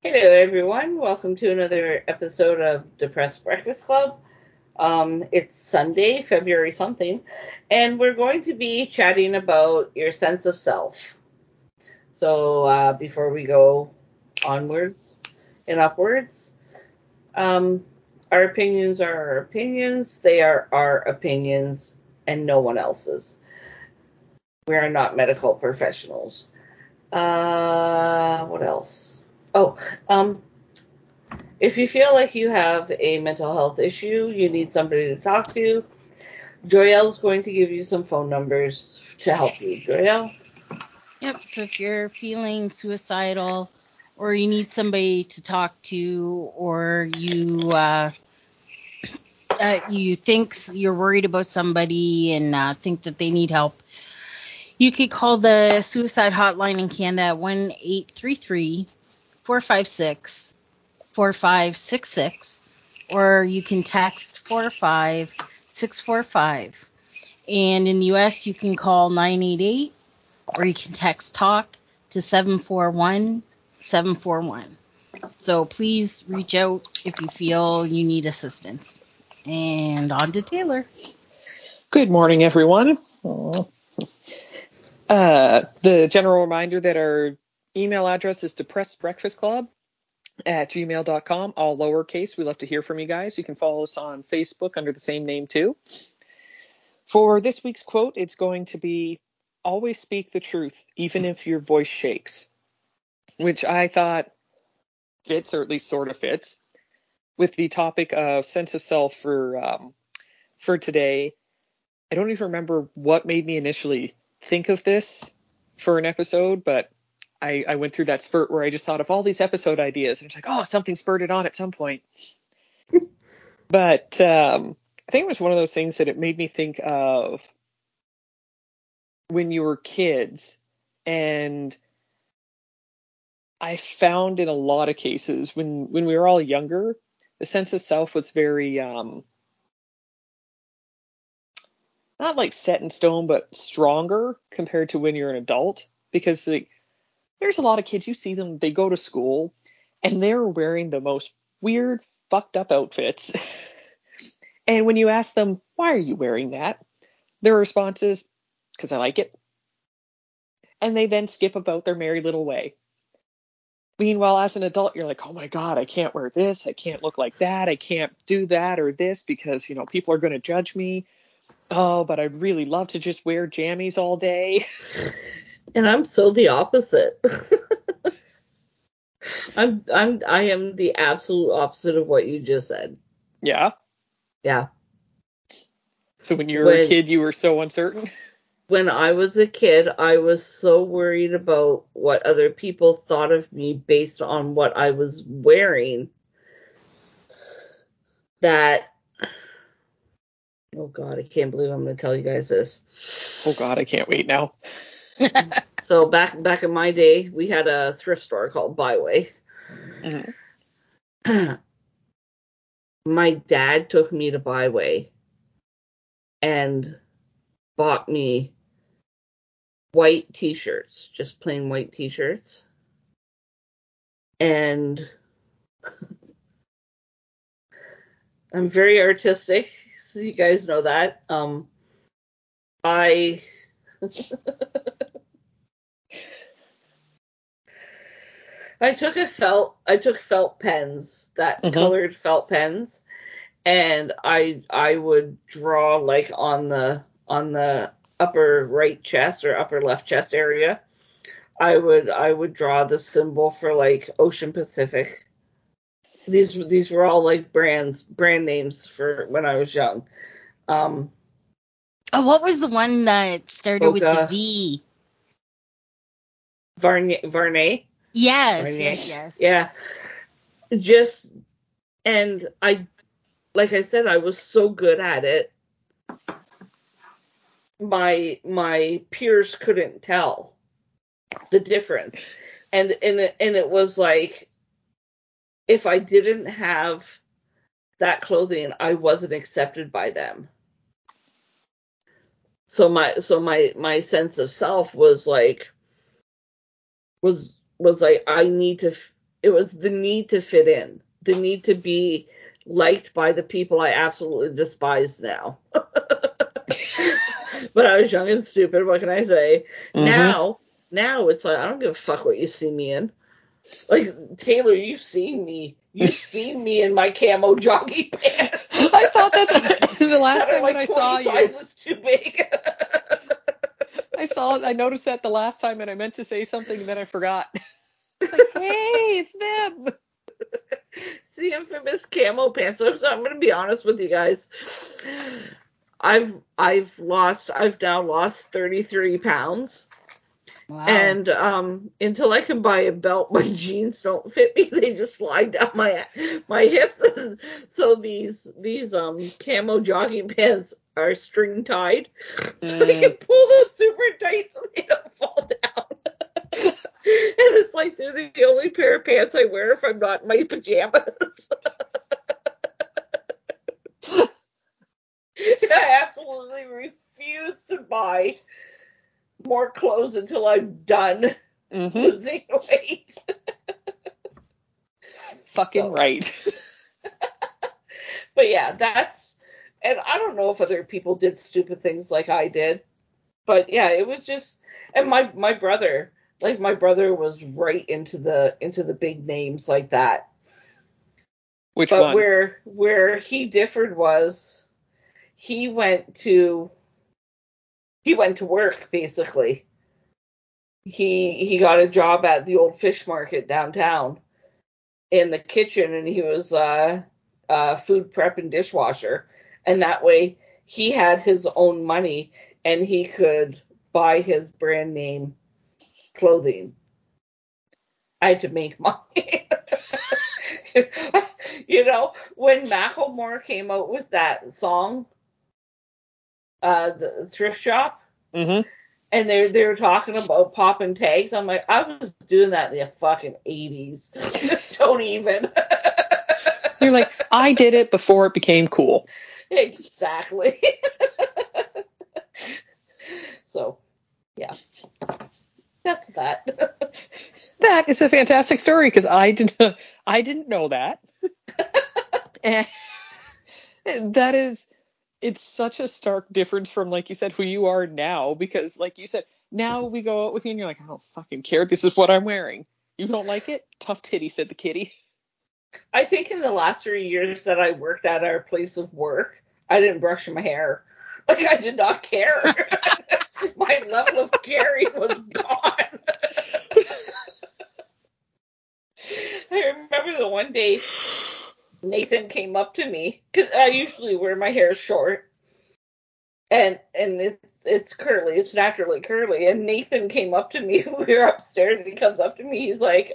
Hello, everyone. Welcome to another episode of Depressed Breakfast Club. It's Sunday, February something, and we're going to be chatting about your sense of self. So before we go onwards and upwards, our opinions are our opinions. They are our opinions and no one else's. We are not medical professionals. What else? If you feel like you have a mental health issue, you need somebody to talk to, Joyelle's going to give you some phone numbers to help you. Joyelle? Yep, so if you're feeling suicidal or you need somebody to talk to or you think you're worried about somebody and think that they need help, you could call the suicide hotline in Canada at 1-833-456-4566, or you can text 45645. And in the US, you can call 988, or you can text TALK to 741-741. So please reach out if you feel you need assistance. And on to Taylor. Good morning, everyone. The general reminder that our email address is depressedbreakfastclub@gmail.com, all lowercase. We love to hear from you guys. You can follow us on Facebook under the same name too. For this week's quote, it's going to be, "Always speak the truth, even if your voice shakes," which I thought fits, or at least sort of fits, with the topic of sense of self for today. I don't even remember what made me initially think of this for an episode, but I went through that spurt where I just thought of all these episode ideas, and it's like, oh, something spurred it on at some point. But I think it was one of those things that it made me think of when you were kids, and I found in a lot of cases when we were all younger, the sense of self was very not like set in stone, but stronger compared to when you're an adult. Because there's a lot of kids, you see them, they go to school and they're wearing the most weird, fucked up outfits. And when you ask them, why are you wearing that? Their response is, because I like it. And they then skip about their merry little way. Meanwhile, as an adult, you're like, oh my God, I can't wear this. I can't look like that. I can't do that or this because, people are going to judge me. Oh, but I'd really love to just wear jammies all day. And I'm so the opposite. I am the absolute opposite of what you just said. Yeah? Yeah. So when you were a kid, you were so uncertain? When I was a kid, I was so worried about what other people thought of me based on what I was wearing that, oh God, I can't believe I'm going to tell you guys this. Oh God, I can't wait now. So back in my day, we had a thrift store called Byway. Mm-hmm. My dad took me to Byway and bought me white t-shirts, just plain white t-shirts. And I'm very artistic, so you guys know that. I took felt pens, that colored felt pens, and I would draw like on the upper right chest or upper left chest area. I would draw the symbol for like Ocean Pacific. These were all like brand names for when I was young. What was the one that started with the V? Varney. Yes. Yeah. And like I said, I was so good at it. My peers couldn't tell the difference. And it was like, if I didn't have that clothing, I wasn't accepted by them. So my sense of self was like I need to, It was the need to fit in, the need to be liked by the people I absolutely despise now. But I was young and stupid. What can I say? Now it's like, I don't give a fuck what you see me in. Like, Taylor, you've seen me. You've seen me in my camo jogging pants. I thought that the last time like that I saw you. sizes too big. I noticed that the last time, and I meant to say something, and then I forgot. It's like, hey, it's them. It's the infamous camo pants. So I'm going to be honest with you guys. I've now lost 33 pounds. Wow. And until I can buy a belt, my jeans don't fit me. They just slide down my hips. So these camo jogging pants are string tied, so I can pull those super tight so they don't fall down. And it's like they're the only pair of pants I wear if I'm not in my pajamas. I absolutely refuse to buy more clothes until I'm done losing weight. Fucking right. But yeah, and I don't know if other people did stupid things like I did, but yeah, it was just, and my brother was right into the big names like that. Which but one? Where he differed was he went to work, basically. He got a job at the old fish market downtown in the kitchen, and he was food prep and dishwasher, and that way he had his own money and he could buy his brand name clothing. I had to make money. You know, when Macklemore came out with that song, the thrift shop, and they were talking about popping tags, I'm like, I was doing that in the fucking 80s. Don't even. You're like, I did it before it became cool. Exactly. So, yeah. That's that. That is a fantastic story, because I didn't know that. And it's such a stark difference from, like you said, who you are now, because like you said, now we go out with you and you're like, I don't fucking care. This is what I'm wearing. You don't like it? Tough titty, said the kitty. I think in the last 3 years that I worked at our place of work, I didn't brush my hair. Like, I did not care. My level of caring was gone. I remember the one day Nathan came up to me, because I usually wear my hair short, and it's curly, it's naturally curly, and Nathan came up to me. We were upstairs, and he comes up to me, he's like,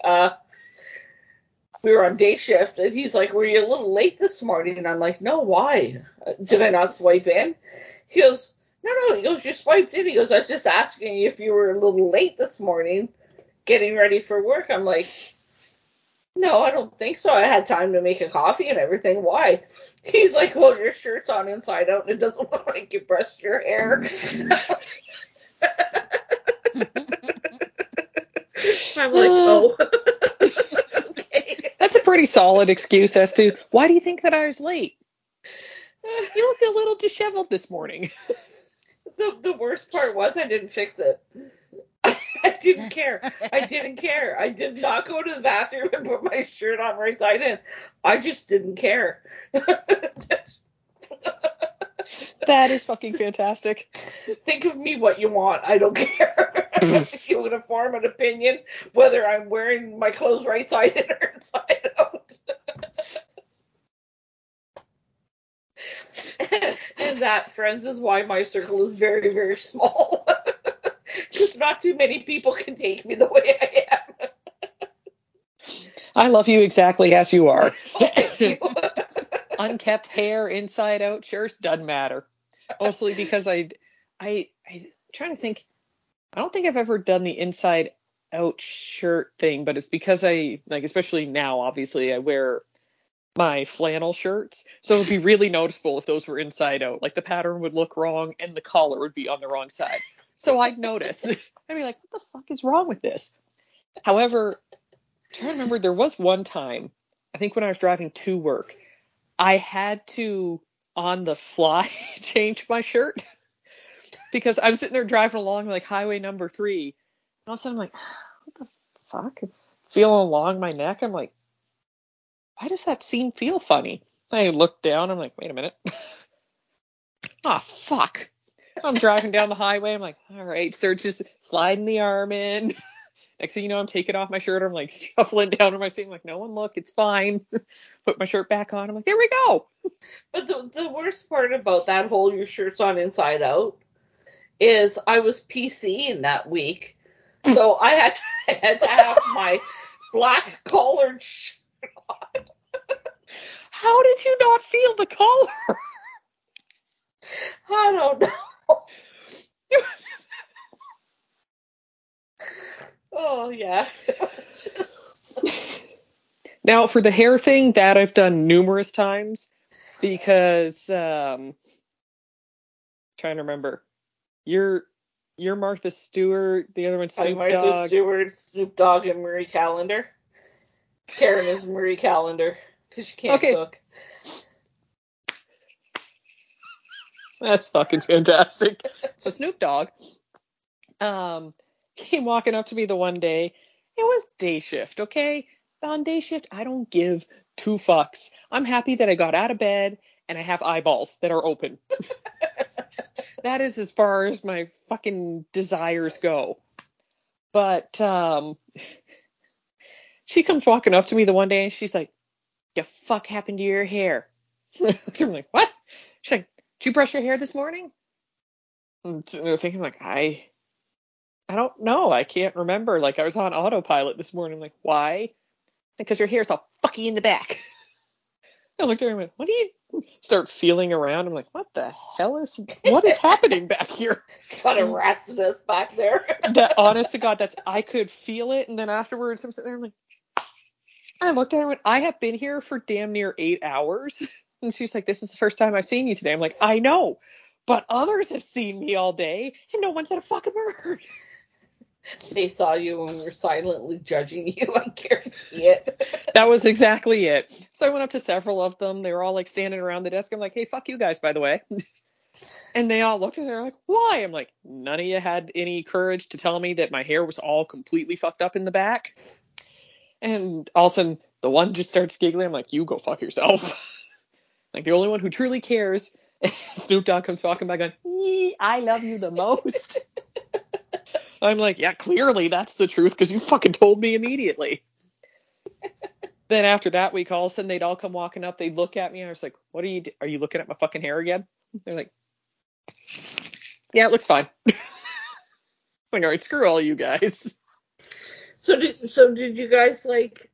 we were on day shift, and he's like, were you a little late this morning? And I'm like, no, why? Did I not swipe in? He goes, no, he goes, you swiped in. He goes, I was just asking you if you were a little late this morning getting ready for work. I'm like, no, I don't think so. I had time to make a coffee and everything. Why? He's like, well, your shirt's on inside out and it doesn't look like you brushed your hair. I'm like, oh. Okay. That's a pretty solid excuse as to, why do you think that I was late? You look a little disheveled this morning. The worst part was I didn't fix it. I didn't care. I did not go to the bathroom and put my shirt on right side in. I just didn't care. That is fucking fantastic. Think of me what you want. I don't care. If you want to form an opinion whether I'm wearing my clothes right side in or inside out. And that, friends, is why my circle is very, very small. Because not too many people can take me the way I am. I love you exactly as you are. Thank you. Unkept hair, inside out shirts, doesn't matter. Mostly because I'm trying to think. I don't think I've ever done the inside out shirt thing, but it's because especially now, obviously, I wear my flannel shirts, so it would be really noticeable if those were inside out. Like, the pattern would look wrong and the collar would be on the wrong side. So I'd notice. I'd be like, what the fuck is wrong with this? However, trying to remember, there was one time, I think when I was driving to work, I had to, on the fly, change my shirt. Because I'm sitting there driving along like highway number 3. And all of a sudden I'm like, what the fuck? Feeling along my neck. I'm like, why does that feel funny? I look down. I'm like, wait a minute. Oh, fuck. So I'm driving down the highway. I'm like, all right. Start just sliding the arm in. Next thing you know, I'm taking off my shirt. I'm like shuffling down in my seat. I'm like, no one look. It's fine. Put my shirt back on. I'm like, there we go. But the worst part about that whole your shirt's on inside out is I was PCing that week. So I had to have my black collared shirt on. How did you not feel the collar? I don't know. Oh, yeah. Now, for the hair thing, that I've done numerous times because, trying to remember, you're Martha Stewart, the other one's Snoop Martha Dogg. Stewart, Snoop Dogg, and Marie Callender. Karen is Marie Callender because she can't cook. That's fucking fantastic. So Snoop Dogg came walking up to me the one day. It was day shift, okay? On day shift, I don't give 2 fucks. I'm happy that I got out of bed and I have eyeballs that are open. That is as far as my fucking desires go. But she comes walking up to me the one day and she's like, "The fuck happened to your hair?" I'm like, "What?" She's like, "Did you brush your hair this morning?" And I'm thinking like, I don't know. I can't remember. Like, I was on autopilot this morning. I'm like, why? Because your hair's all fucky in the back. I looked at her and went, what do you start feeling around? I'm like, what is happening back here? Got a rat's nest back there. That, honest to God, I could feel it. And then afterwards, I'm sitting there, I'm like, I looked at her and went, I have been here for damn near 8 hours. And she's like, this is the first time I've seen you today. I'm like, I know, but others have seen me all day and no one said a fucking word. They saw you and were silently judging you. I guarantee it. That was exactly it. So I went up to several of them. They were all like standing around the desk. I'm like, hey, fuck you guys, by the way. And they all looked at me. They're like, why? I'm like, none of you had any courage to tell me that my hair was all completely fucked up in the back. And all of a sudden, the one just starts giggling. I'm like, you go fuck yourself. Like, the only one who truly cares. Snoop Dogg comes walking by going, I love you the most. I'm like, yeah, clearly that's the truth because you fucking told me immediately. Then after that week, all of a sudden they'd all come walking up. They'd look at me and I was like, what are you looking at my fucking hair again? They're like, yeah, it looks fine. I'm like, all right, screw all you guys. So did you guys like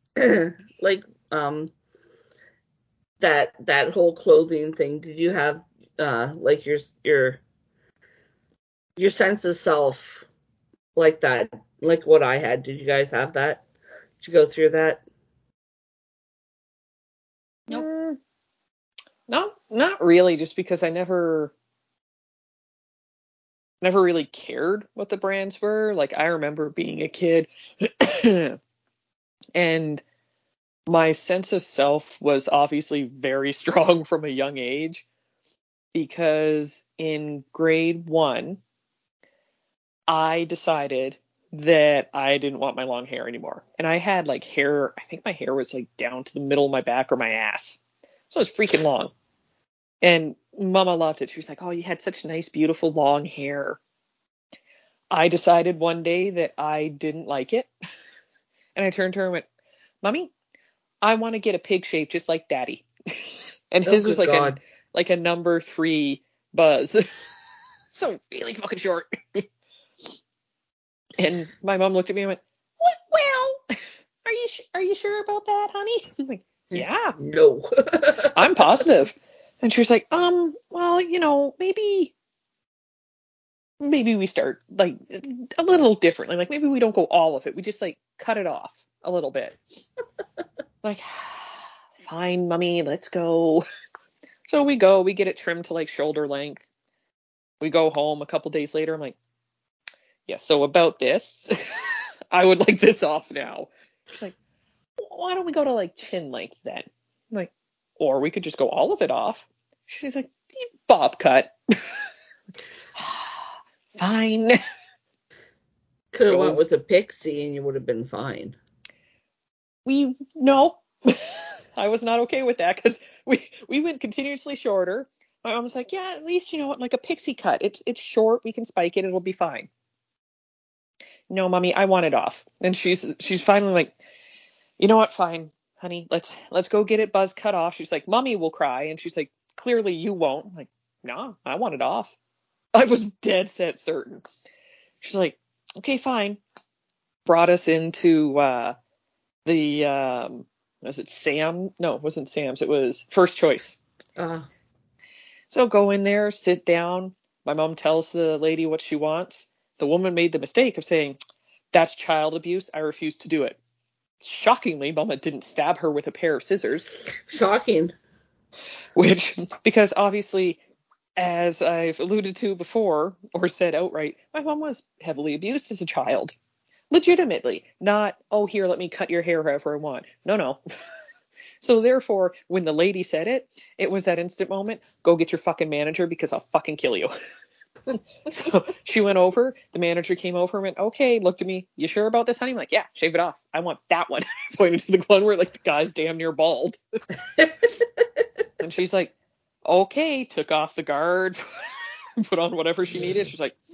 that whole clothing thing? Did you have like your sense of self like that, like what I had? Did you guys have that? Did you go through that? Nope. Not really, just because I never really cared what the brands were. Like, I remember being a kid and my sense of self was obviously very strong from a young age, because in grade 1, I decided that I didn't want my long hair anymore. And I had like hair, I think my hair was like down to the middle of my back or my ass. So it was freaking long. And Mama loved it. She was like, oh, you had such nice, beautiful long hair. I decided one day that I didn't like it. And I turned to her and went, Mommy, I want to get a pig shape just like Daddy. And his was like a number 3 buzz. So really fucking short. And my mom looked at me and went, what? Well, are you sure about that, honey? I'm like, yeah. No. I'm positive. And she was like, well, maybe we start like a little differently. Like, maybe we don't go all of it. We just like cut it off a little bit. Like, fine, Mommy, let's go. So we get it trimmed to like shoulder length. We go home a couple days later. I'm like, yeah, so about this, I would like this off now. She's like, why don't we go to like chin length then? I'm like, or we could just go all of it off. She's like, bob cut. Fine. Could have went with a pixie and you would have been fine. No. I was not okay with that because we went continuously shorter. My mom was like, yeah, at least, like a pixie cut. It's short. We can spike it. It'll be fine. No, mommy, I want it off. And she's finally like, you know what? Fine, honey. Let's go get it buzz cut off. She's like, mommy will cry. And she's like, clearly you won't. I'm like, no, I want it off. I was dead set certain. She's like, okay, fine. Brought us into was it Sam? No, it wasn't Sam's. It was First Choice. So go in there, sit down. My mom tells the lady what she wants. The woman made the mistake of saying, that's child abuse. I refuse to do it. Shockingly, Mama didn't stab her with a pair of scissors. Shocking. Because obviously, as I've alluded to before or said outright, my mom was heavily abused as a child. Legitimately. Not, oh, here, let me cut your hair however I want. No. So therefore, when the lady said it, it was that instant moment, go get your fucking manager because I'll fucking kill you. So she went over, the manager came over and went, okay, looked at me, you sure about this, honey? I'm like, yeah, shave it off. I want that one. Pointing to the one where like the guy's damn near bald. And she's like, okay, took off the guard, put on whatever she needed. She's like,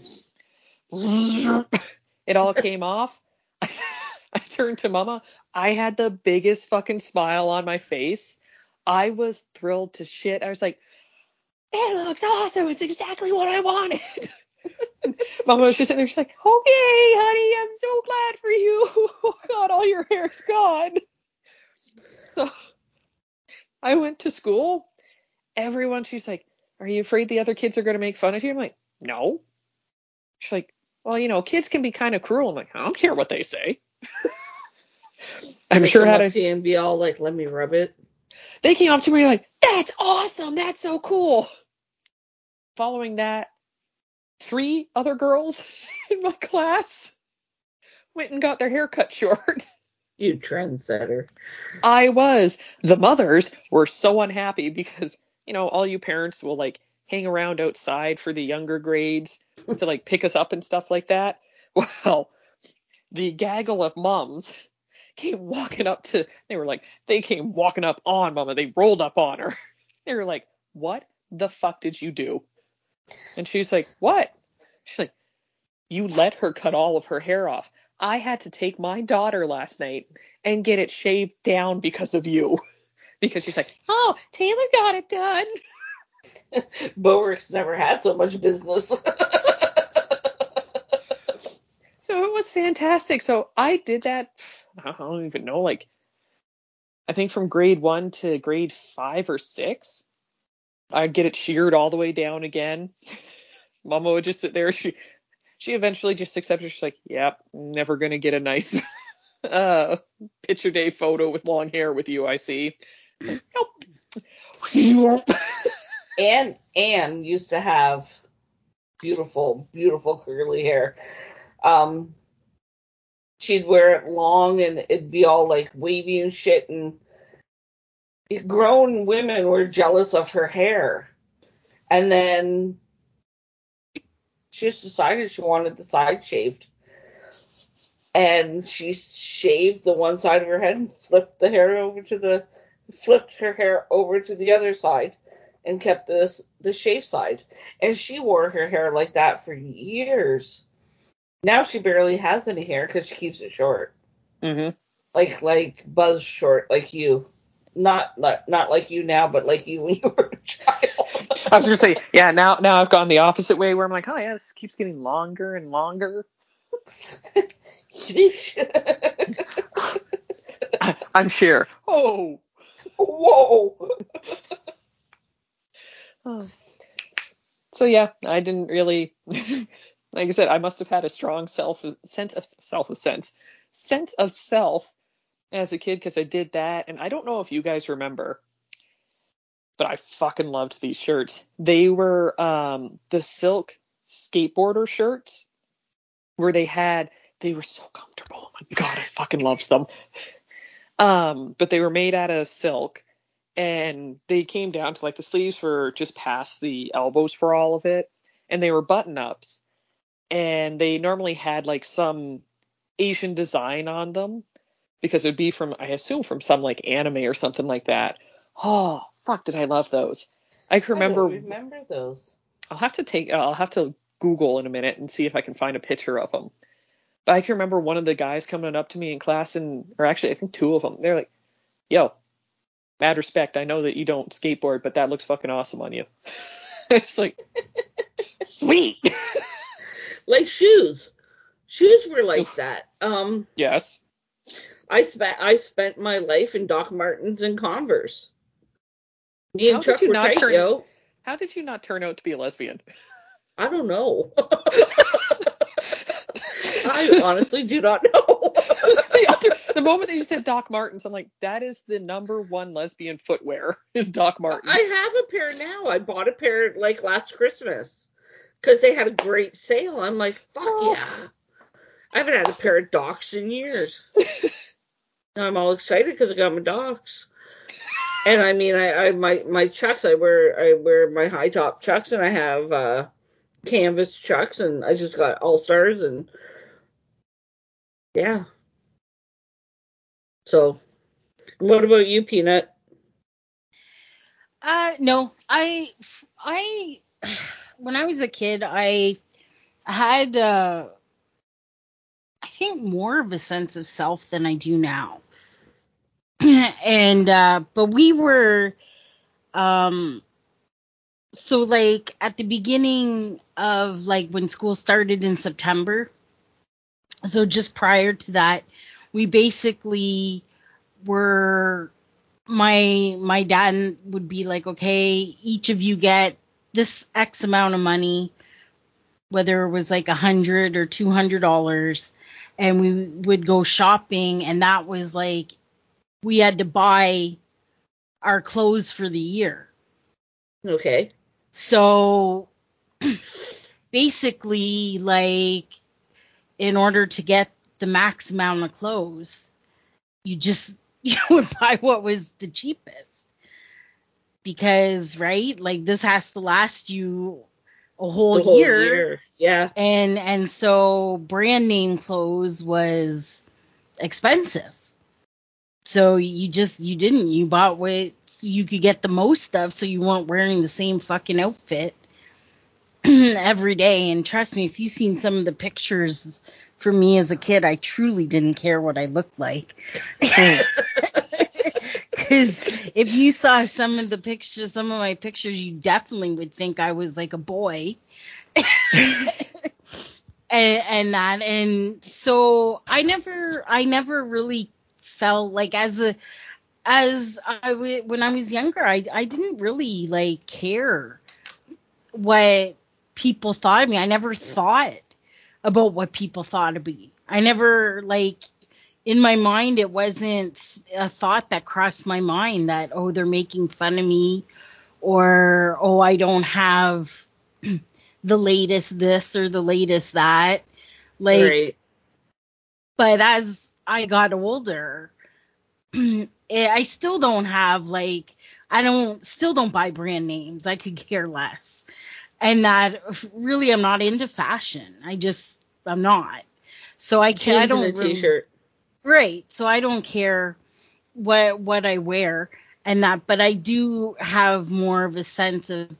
it all came off. I turned to Mama. I had the biggest fucking smile on my face. I was thrilled to shit. I was like, it looks awesome. It's exactly what I wanted. Mama was just sitting there. She's like, okay, honey, I'm so glad for you. Oh, God, all your hair's gone. So I went to school. She's like, are you afraid the other kids are going to make fun of you? I'm like, no. She's like, well, kids can be kind of cruel. I'm like, I don't care what they say. I'm sure how to and be all like, let me rub it. They came up to me like, that's awesome. That's so cool. Following that, 3 other girls in my class went and got their hair cut short. You trendsetter. I was. The mothers were so unhappy because, all you parents will like hang around outside for the younger grades to like pick us up and stuff like that. Well, the gaggle of moms they came walking up on Mama. They rolled up on her. They were like, what the fuck did you do? And she's like, what? She's like, you let her cut all of her hair off. I had to take my daughter last night and get it shaved down because of you. Because she's like, oh, Taylor got it done. Bowerks never had so much business. So it was fantastic. So I did that, I don't even know, like, I think from grade 1 to grade 5 or 6. I'd get it sheared all the way down again. Mama would just sit there. She eventually just accepted. She's like, yep, never going to get a nice picture day photo with long hair with you, I see. Like, nope. And Anne used to have beautiful, beautiful curly hair. She'd wear it long and it'd be all like wavy and shit, and grown women were jealous of her hair. And then she just decided she wanted the side shaved. And she shaved the one side of her head and flipped her hair over to the other side and kept the shaved side. And she wore her hair like that for years. Now she barely has any hair because she keeps it short. Mm-hmm. Like buzz short, like you. Not like you now, but like you when you were a child. I was gonna say, yeah. Now I've gone the opposite way, where I'm like, oh yeah, this keeps getting longer and longer. I'm sure. Oh, whoa. So yeah, I didn't really. Like I said, I must have had a strong sense of self as a kid because I did that. And I don't know if you guys remember, but I fucking loved these shirts. They were the silk skateboarder shirts where they had They were so comfortable. Oh my God, I fucking loved them. But they were made out of silk, and they came down to like the sleeves were just past the elbows for all of it, and they were button ups, and they normally had like some Asian design on them because it would be from, I assume, from some like anime or something like that. Oh, fuck, did I love those? I can I remember. don't remember those. I'll have to Google in a minute and see if I can find a picture of them. But I can remember one of the guys coming up to me in class, or actually I think two of them. They're like, "Yo, mad respect. I know that you don't skateboard, but that looks fucking awesome on you." It's like, sweet. Like shoes. Shoes were like that. Yes. I spent my life in Doc Martens and Converse. Me and Chuck were tight, yo. How did you not turn out to be a lesbian? I don't know. I honestly do not know. The moment that you said Doc Martens, I'm like, that is the number one lesbian footwear is Doc Martens. I have a pair now. I bought a pair like last Christmas because they had a great sale. I'm like, fuck yeah. I haven't had a pair of Docs in years. Now I'm all excited because I got my Docs. And I mean, my Chucks, I wear my high top Chucks, and I have canvas Chucks, and I just got All Stars, and yeah. So, what about you, Peanut? No, I when I was a kid, I had I think more of a sense of self than I do now. And but we were so like at the beginning of like when school started in September, so just prior to that, we basically were my dad would be like, okay, each of you get this X amount of money, whether it was like $100 or $200, and we would go shopping, and that was like we had to buy our clothes for the year. Okay. So basically, like, in order to get the max amount of clothes, you would buy what was the cheapest. Because, right, like this has to last you a whole year. Yeah. And so brand name clothes was expensive. So you bought what you could get the most of, so you weren't wearing the same fucking outfit every day. And trust me, if you've seen some of the pictures for me as a kid, I truly didn't care what I looked like. Because if you saw some of my pictures, you definitely would think I was like a boy. and so I never really felt like when I was younger, I didn't really like care what people thought of me. I never thought about what people thought of me. I never, like, in my mind, it wasn't a thought that crossed my mind that, oh, they're making fun of me, or, oh, I don't have the latest this or the latest that. Like, right. But as I got older, I still don't have, like, still don't buy brand names. I could care less. And that really, I'm not into fashion. I'm not. So I can't. I don't. Jeans and a t-shirt. Right. So I don't care what I wear and that, but I do have more of a sense of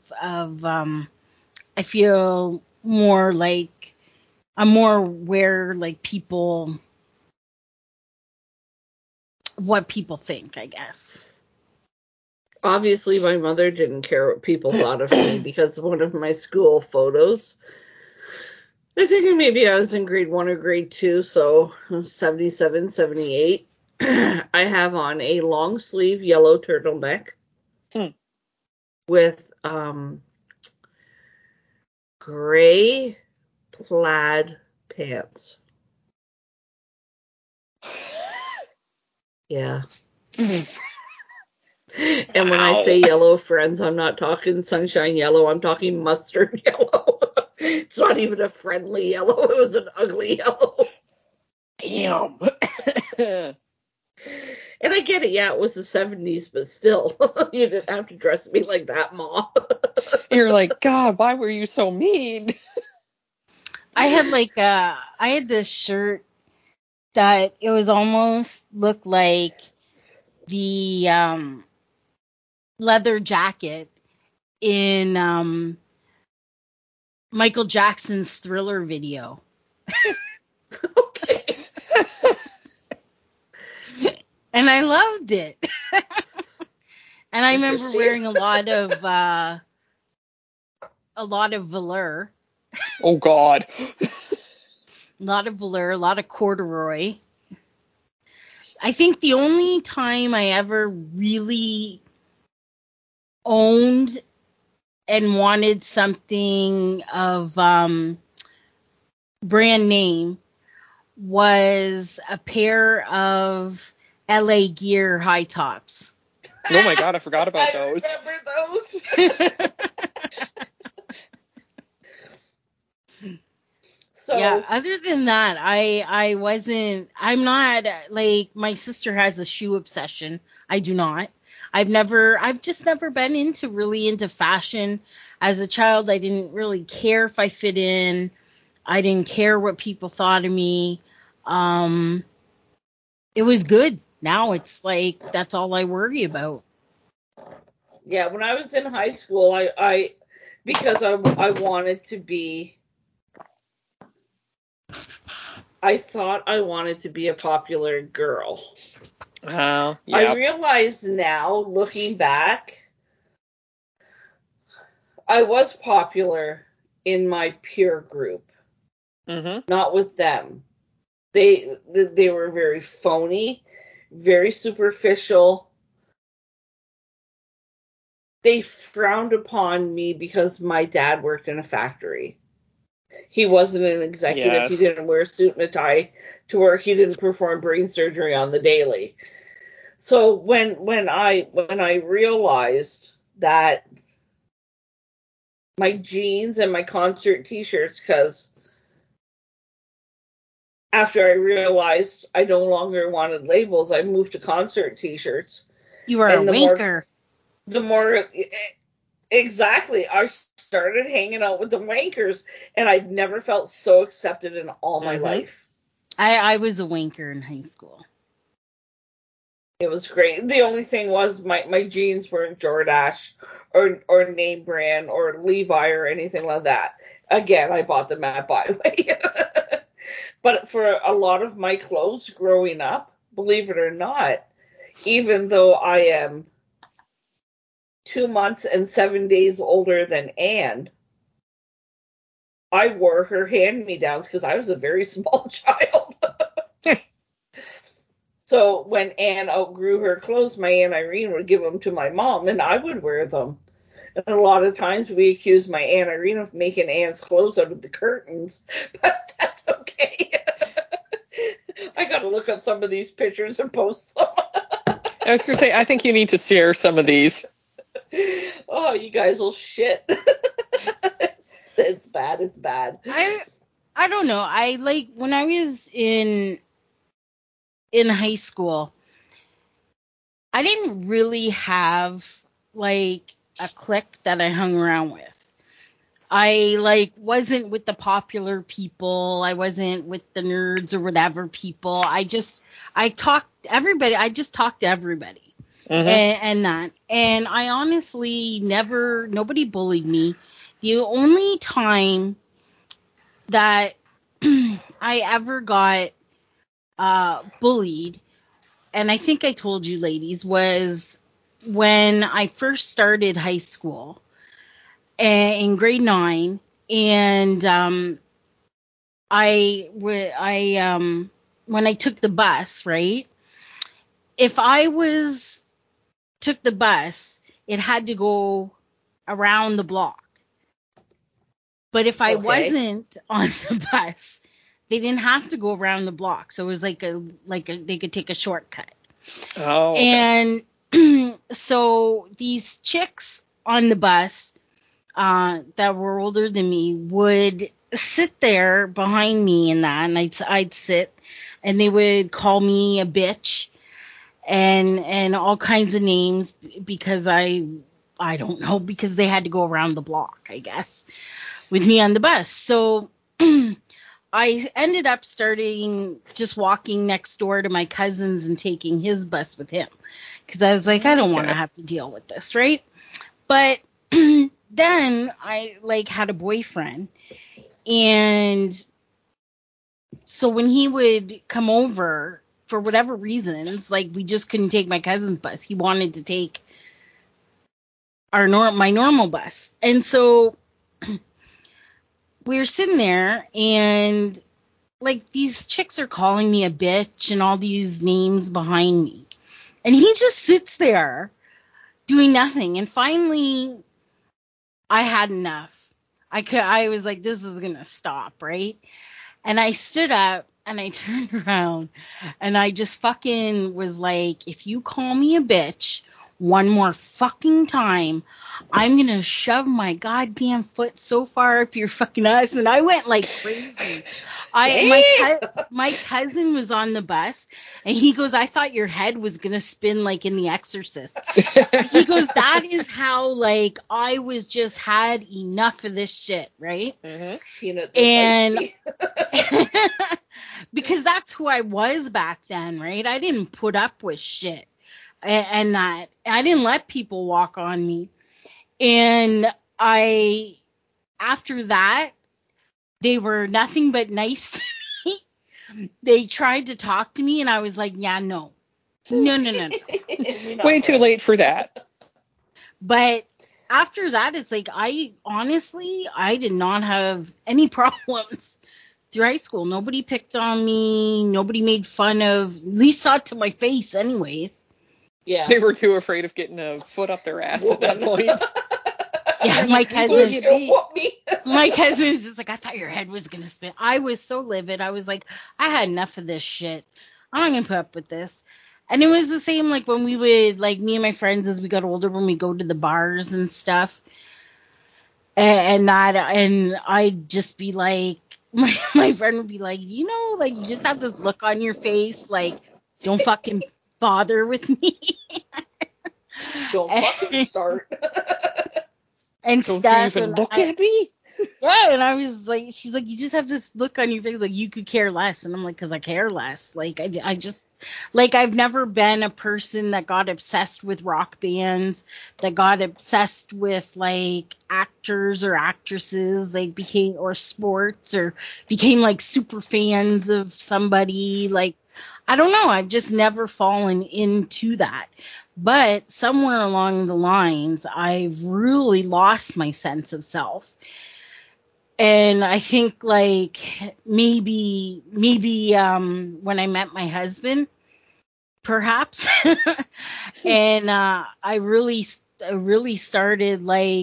I feel more like I'm more aware, like what people think, I guess. Obviously, my mother didn't care what people thought of me because of one of my school photos. I think maybe I was in grade 1 or grade 2, so 77, 78. I have on a long sleeve yellow turtleneck with gray plaid pants. Yeah. And when I say yellow, friends, I'm not talking sunshine yellow. I'm talking mustard yellow. It's not even a friendly yellow. It was an ugly yellow. Damn. And I get it, yeah, it was the 70s, but still, you didn't have to dress me like that, Mom. You're like, God, why were you so mean? I had this shirt that it was almost looked like the leather jacket in Michael Jackson's Thriller video. Okay. And I loved it. And I remember Interesting. wearing a lot of velour. Oh, God. A lot of velour, a lot of corduroy. I think the only time I ever really owned and wanted something of brand name was a pair of LA Gear high tops. Oh, my God, I forgot about those. I remember those. So, yeah, other than that, I'm not, like, my sister has a shoe obsession. I do not. I've just never been really into fashion. As a child, I didn't really care if I fit in. I didn't care what people thought of me. It was good. Now it's like, that's all I worry about. yeah, when I was in high school, because I wanted to be, I thought I wanted to be a popular girl. Yeah. I realize now, looking back, I was popular in my peer group, not with them. They were very phony, very superficial. They frowned upon me because my dad worked in a factory. He wasn't an executive. Yes. He didn't wear a suit and a tie to work. He didn't perform brain surgery on the daily. So when I realized that my jeans and my concert t-shirts, because after I realized I no longer wanted labels, I moved to concert t-shirts. You were a wanker. The more exactly, I started hanging out with the wankers, and I'd never felt so accepted in all my life. I was a wanker in high school. It was great. The only thing was my jeans weren't Jordache or name brand or Levi or anything like that. Again, I bought them at Byway. But for a lot of my clothes growing up, believe it or not, even though I am 2 months and 7 days older than Anne, I wore her hand-me-downs because I was a very small child. So when Anne outgrew her clothes, my Aunt Irene would give them to my mom, and I would wear them. And a lot of times we accused my Aunt Irene of making Anne's clothes out of the curtains, but that's okay. I got to look up some of these pictures and post them. I was going to say, I think you need to share some of these. Oh, you guys will shit. It's bad. It's bad. I don't know. I like when I was in high school, I didn't really have like a clique that I hung around with. I like wasn't with the popular people. I wasn't with the nerds or whatever people. I just talked to everybody. And that. And I honestly nobody bullied me. The only time that I ever got bullied, and I think I told you ladies, was when I first started high school in grade 9, and when I took the bus, right? If I took the bus, it had to go around the block. But if I wasn't on the bus, they didn't have to go around the block. So it was like they could take a shortcut. Oh. Okay. And so these chicks on the bus that were older than me would sit there behind me and I'd sit, and they would call me a bitch and all kinds of names because I don't know, because they had to go around the block, I guess, with me on the bus. So I ended up starting just walking next door to my cousin's and taking his bus with him, because I was like, I don't want to have to deal with this, right? But then I like had a boyfriend, and so when he would come over, for whatever reasons, like we just couldn't take my cousin's bus. He wanted to take my normal bus. And so we were sitting there, and like these chicks are calling me a bitch and all these names behind me. And he just sits there doing nothing. And finally I had enough. I was like, this is going to stop, right? And I stood up and I turned around and I just fucking was like, if you call me a bitch one more fucking time, I'm going to shove my goddamn foot so far up your fucking ass. And I went like crazy. My cousin was on the bus, and he goes, I thought your head was going to spin like in The Exorcist. He goes, that is how, like, I was just had enough of this shit, right? Mm-hmm. And because that's who I was back then, right? I didn't put up with shit. And I didn't let people walk on me. And after that, they were nothing but nice to me. They tried to talk to me, and I was like, yeah, no. Way too late for that. But after that, it's like, I did not have any problems through high school. Nobody picked on me. Nobody made fun of, at least saw it to my face anyways. Yeah. They were too afraid of getting a foot up their ass at that point. Yeah, my cousin is just like, I thought your head was going to spin. I was so livid. I was like, I had enough of this shit. I'm not going to put up with this. And it was the same, like, when we would, like, me and my friends, as we got older, when we go to the bars and stuff. And I'd just be like, my friend would be like, you know, like, you just have this look on your face, like, don't fucking bother with me. Don't fucking start. And Don't stuff. you even look at me? Yeah, and I was like, she's like, you just have this look on your face, like, you could care less. And I'm like, because I care less. Like, I just, like, I've never been a person that got obsessed with rock bands, that got obsessed with, like, actors or actresses, like, or sports, or became, like, super fans of somebody. Like, I don't know. I've just never fallen into that. But somewhere along the lines, I've really lost my sense of self. And I think, like, maybe when I met my husband, perhaps, and I really started, like,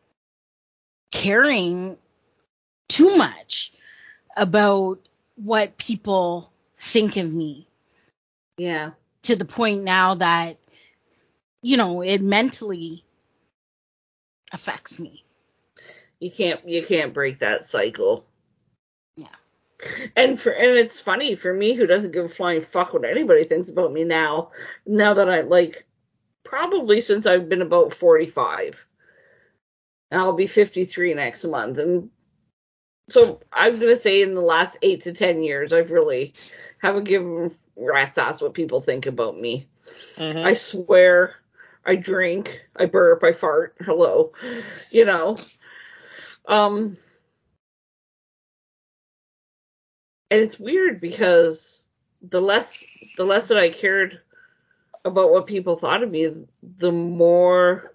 caring too much about what people think of me. Yeah. To the point now that, you know, it mentally affects me. You can't break that cycle. Yeah. And it's funny for me, who doesn't give a flying fuck what anybody thinks about me now that I'm, like, probably since I've been about 45. And I'll be 53 next month. And so I'm going to say in the last 8 to 10 years, I've really haven't given rat's ass what people think about me. Mm-hmm. I swear, I drink, I burp, I fart, hello, you know. And it's weird because the less that I cared about what people thought of me, the more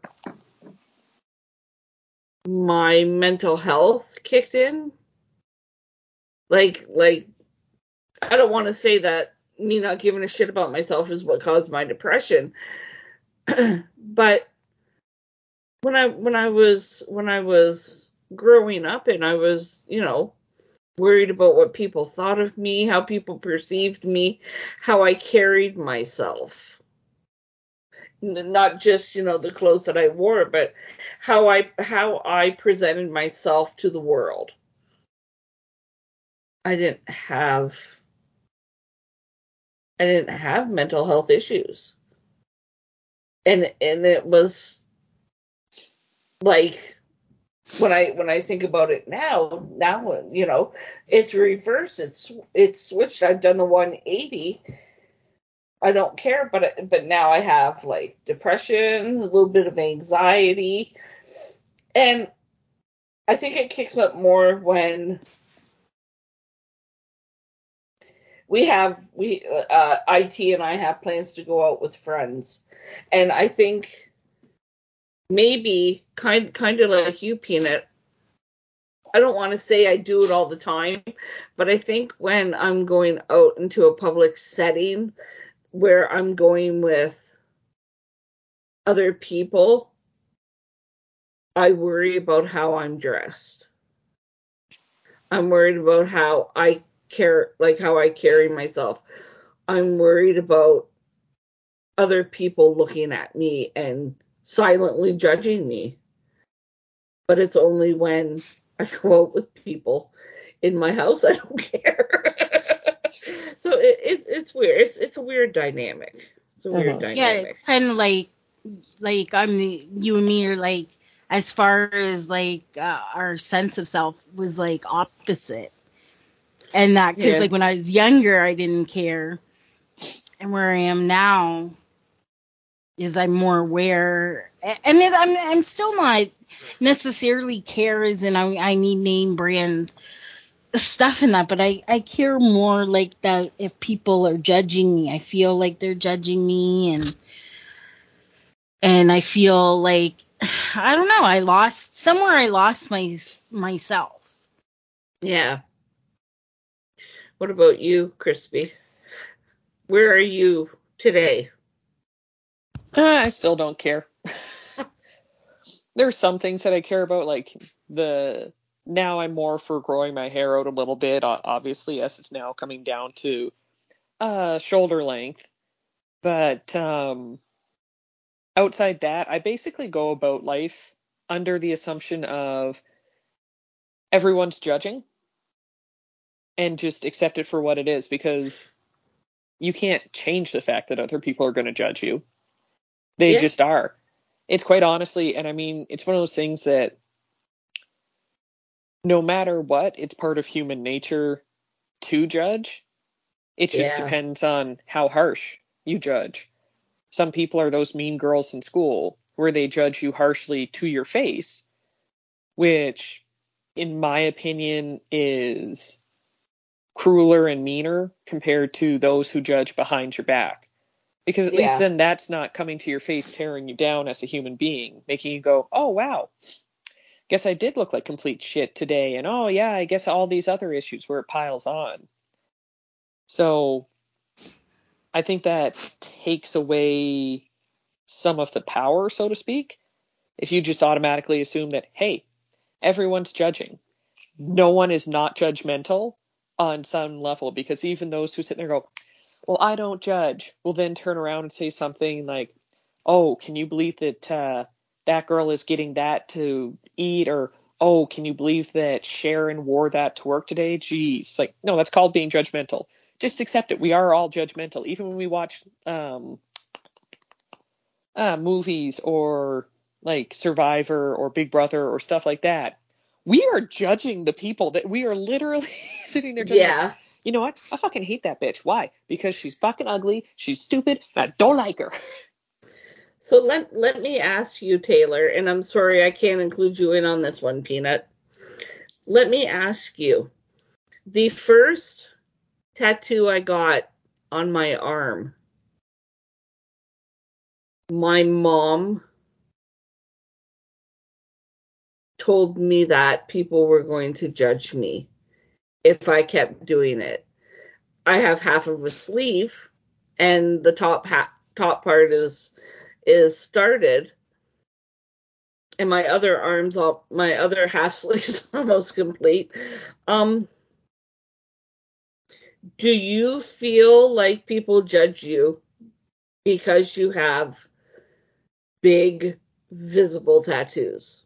my mental health kicked in. Like I don't want to say that me not giving a shit about myself is what caused my depression. But when I was growing up, and I was, you know, worried about what people thought of me, how people perceived me, how I carried myself. Not just, you know, the clothes that I wore, but how I presented myself to the world. I didn't have I didn't have mental health issues. And it was like, when I think about it now, you know, it's reversed. It's switched. I've done the 180. I don't care, but now I have like depression, a little bit of anxiety, and I think it kicks up more when IT and I have plans to go out with friends, and I think maybe kind of like you, Peanut. I don't want to say I do it all the time, but I think when I'm going out into a public setting where I'm going with other people, I worry about how I'm dressed. I'm worried about how I carry myself. I'm worried about other people looking at me and silently judging me. But it's only when I go out with people in my house, I don't care. So it's weird. It's a weird dynamic. It's a weird dynamic. Yeah, it's kind of like you and me are like, as far as like our sense of self was like opposite. And that, because like when I was younger, I didn't care. And where I am now is I'm more aware. And I'm still not necessarily care as in I need name brand stuff in that, but I care more like that if people are judging me. I feel like they're judging me, and I feel like, I don't know, I lost myself. Yeah. What about you, Crispy? Where are you today? I still don't care. There's some things that I care about, like now I'm more for growing my hair out a little bit, obviously, as it's now coming down to shoulder length. But outside that, I basically go about life under the assumption of everyone's judging and just accept it for what it is, because you can't change the fact that other people are going to judge you. They just are. It's quite honestly, and I mean, it's one of those things that no matter what, it's part of human nature to judge. It just depends on how harsh you judge. Some people are those mean girls in school where they judge you harshly to your face, which, in my opinion, is crueler and meaner compared to those who judge behind your back. Because at least then that's not coming to your face, tearing you down as a human being, making you go, oh, wow, guess I did look like complete shit today. And oh, yeah, I guess all these other issues where it piles on. So I think that takes away some of the power, so to speak, if you just automatically assume that, hey, everyone's judging. No one is not judgmental on some level, because even those who sit there and go, well, I don't judge, will then turn around and say something like, oh, can you believe that that girl is getting that to eat? Or, oh, can you believe that Sharon wore that to work today? Jeez. Like, no, that's called being judgmental. Just accept it. We are all judgmental. Even when we watch movies or like Survivor or Big Brother or stuff like that, we are judging the people that we are literally sitting there judging. Yeah. You know what? I fucking hate that bitch. Why? Because she's fucking ugly, she's stupid, and I don't like her. So let me ask you, Taylor, and I'm sorry I can't include you in on this one, Peanut. Let me ask you, the first tattoo I got on my arm, my mom told me that people were going to judge me if I kept doing it. I have half of a sleeve, and the top part is started, and my other half sleeve is almost complete. Do you feel like people judge you because you have big, visible tattoos?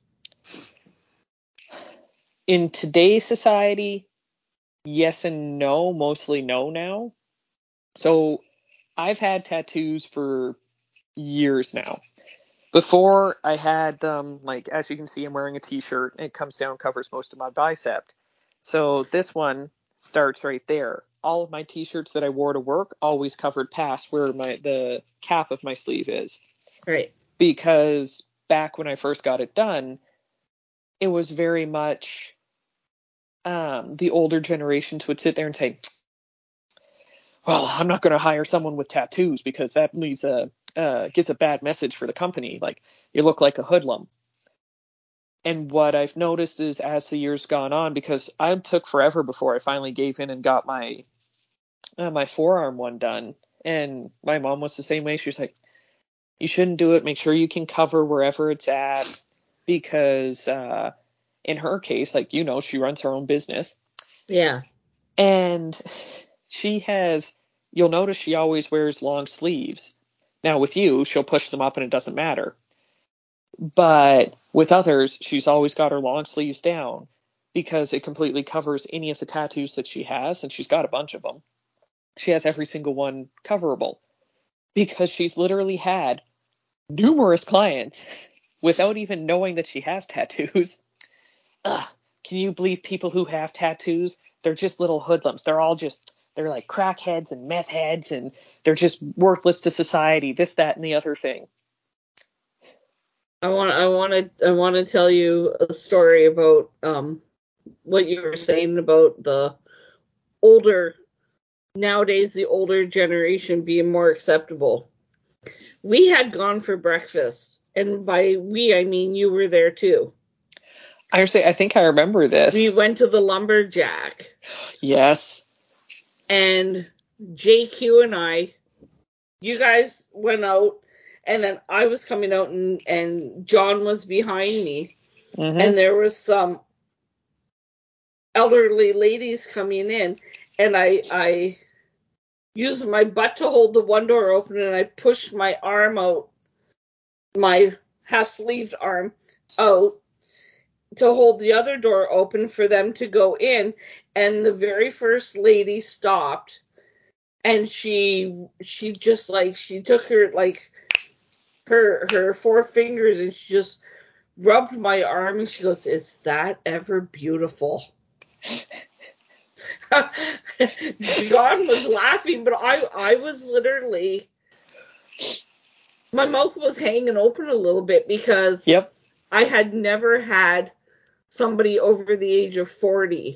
In today's society, yes and no, mostly no now. So I've had tattoos for years now. Before I had them, like, as you can see, I'm wearing a t-shirt and it comes down, covers most of my bicep. So this one starts right there. All of my t-shirts that I wore to work always covered past where the cap of my sleeve is. Right. Because back when I first got it done, it was very much the older generations would sit there and say, well, I'm not going to hire someone with tattoos because that gives a bad message for the company. Like, you look like a hoodlum. And what I've noticed is as the years gone on, because I took forever before I finally gave in and got my forearm one done. And my mom was the same way. She was like, you shouldn't do it. Make sure you can cover wherever it's at. Because in her case, like, she runs her own business. Yeah. And you'll notice she always wears long sleeves. Now with you, she'll push them up and it doesn't matter. But with others, she's always got her long sleeves down because it completely covers any of the tattoos that she has. And she's got a bunch of them. She has every single one coverable because she's literally had numerous clients without even knowing that she has tattoos. Ugh, can you believe people who have tattoos? They're just little hoodlums. They're like crackheads and meth heads, and they're just worthless to society, this, that, and the other thing. I want to tell you a story about what you were saying about the older generation being more acceptable. We had gone for breakfast, and by we I mean you were there too. I think I remember this. We went to the Lumberjack. Yes. And JQ and you guys went out, and then I was coming out, and John was behind me. Mm-hmm. And there was some elderly ladies coming in, and I used my butt to hold the one door open, and I pushed my arm out, my half-sleeved arm out, to hold the other door open for them to go in. And the very first lady stopped, and she just, like, she took her, like, her 4 fingers, and she just rubbed my arm, and she goes, "Is that ever beautiful?" John was laughing, but I was literally, my mouth was hanging open a little bit because yep. I had never had somebody over the age of 40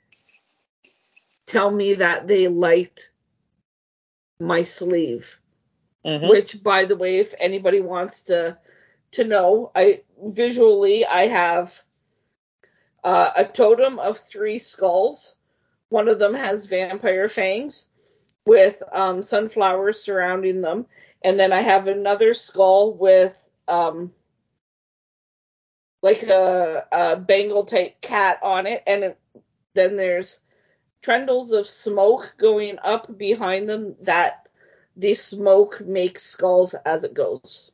tell me that they liked my sleeve. Mm-hmm. Which, by the way, if anybody wants to know, I have a totem of 3 skulls. One of them has vampire fangs with sunflowers surrounding them, and then I have another skull with like a Bengal type cat on it, and then there's trendles of smoke going up behind them that the smoke makes skulls as it goes.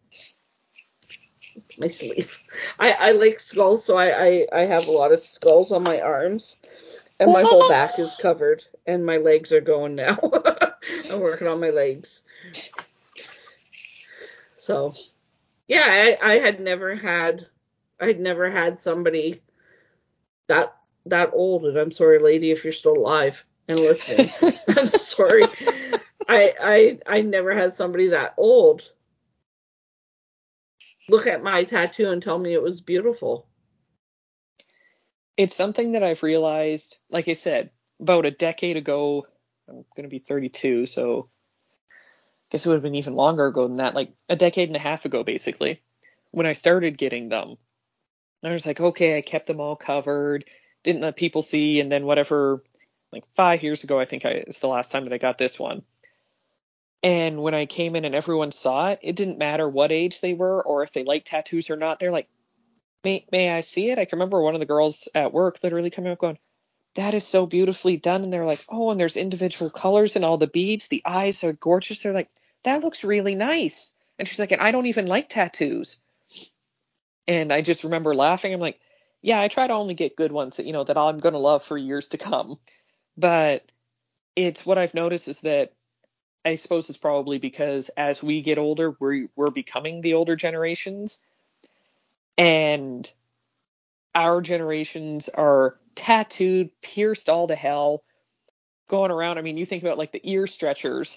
It's my sleeve. I like skulls, so I have a lot of skulls on my arms, and my whole back is covered, and my legs are going now. I'm working on my legs. So, yeah, I'd never had somebody that old, and I'm sorry, lady, if you're still alive and listening. I'm sorry. I never had somebody that old look at my tattoo and tell me it was beautiful. It's something that I've realized, like I said, about a decade ago. I'm going to be 32, so I guess it would have been even longer ago than that, like a decade and a half ago, basically, when I started getting them. I was like, okay, I kept them all covered, didn't let people see, and then whatever, like 5 years ago, I think it's the last time that I got this one. And when I came in and everyone saw it, it didn't matter what age they were or if they liked tattoos or not. They're like, may I see it? I can remember one of the girls at work literally coming up going, that is so beautifully done. And they're like, oh, and there's individual colors and all the beads. The eyes are gorgeous. They're like, that looks really nice. And she's like, and I don't even like tattoos. And I just remember laughing. I'm like, yeah, I try to only get good ones that, that I'm going to love for years to come. But it's what I've noticed is that I suppose it's probably because as we get older, we're becoming the older generations, and our generations are tattooed, pierced all to hell, going around. I mean, you think about like the ear stretchers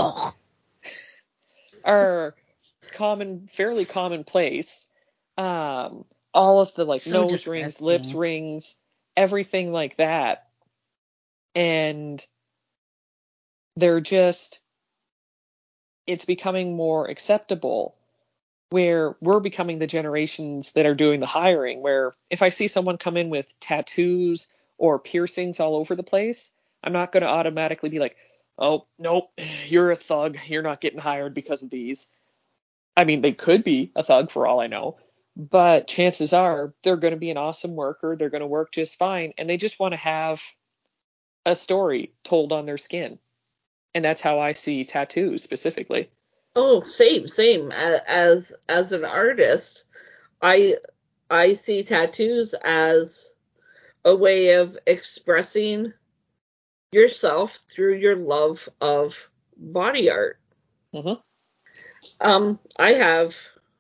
are fairly commonplace. All of the like So nose disgusting. rings, lips rings, everything like that. And they're just, it's becoming more acceptable, where we're becoming the generations that are doing the hiring, where if I see someone come in with tattoos or piercings all over the place, I'm not going to automatically be like, oh, nope, you're a thug. You're not getting hired because of these. I mean, they could be a thug for all I know, but chances are they're going to be an awesome worker. They're going to work just fine. And they just want to have a story told on their skin. And that's how I see tattoos specifically. Oh, same. As an artist, I see tattoos as a way of expressing yourself through your love of body art. Mm-hmm. I have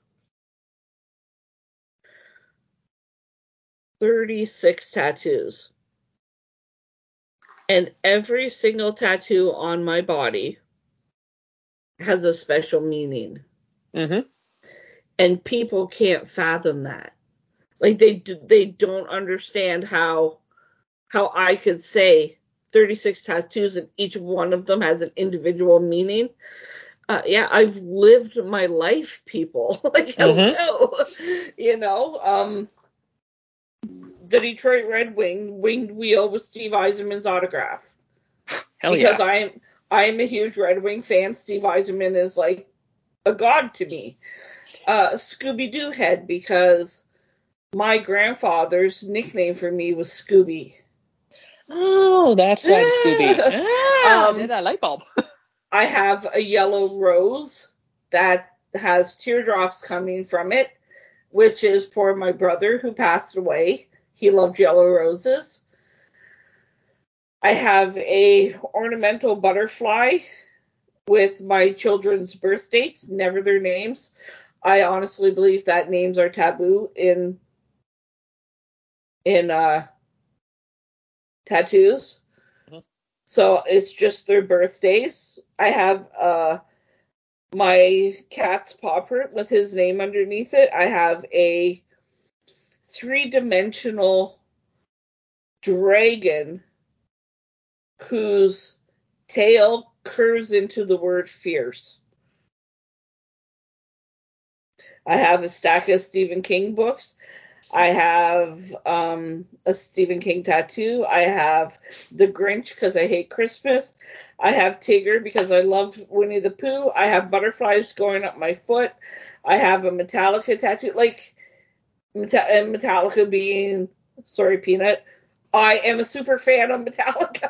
36 tattoos, and every single tattoo on my body has a special meaning. Mm-hmm. And people can't fathom that. Like they don't understand how I could say 36 tattoos and each one of them has an individual meaning. Yeah, I've lived my life, people. Like, hello, you know. The Detroit Red Wing winged wheel with Steve Eiserman's autograph. Hell because yeah. I am a huge Red Wing fan. Steve Eiserman is like a god to me. Scooby-Doo head, because my grandfather's nickname for me was Scooby. Oh, that's why the Scooby. Did that light bulb. I have a yellow rose that has teardrops coming from it, which is for my brother who passed away. He loved yellow roses. I have a ornamental butterfly with my children's birth dates, never their names. I honestly believe that names are taboo in tattoos. Mm-hmm. So it's just their birthdays. I have my cat's paw print with his name underneath it. I have a 3-dimensional dragon whose tail curves into the word fierce. I have a stack of Stephen King books. I have a Stephen King tattoo. I have the Grinch because I hate Christmas. I have Tigger because I love Winnie the Pooh. I have butterflies going up my foot. I have a Metallica tattoo. Like, and Metallica being, sorry, Peanut, I am a super fan of Metallica.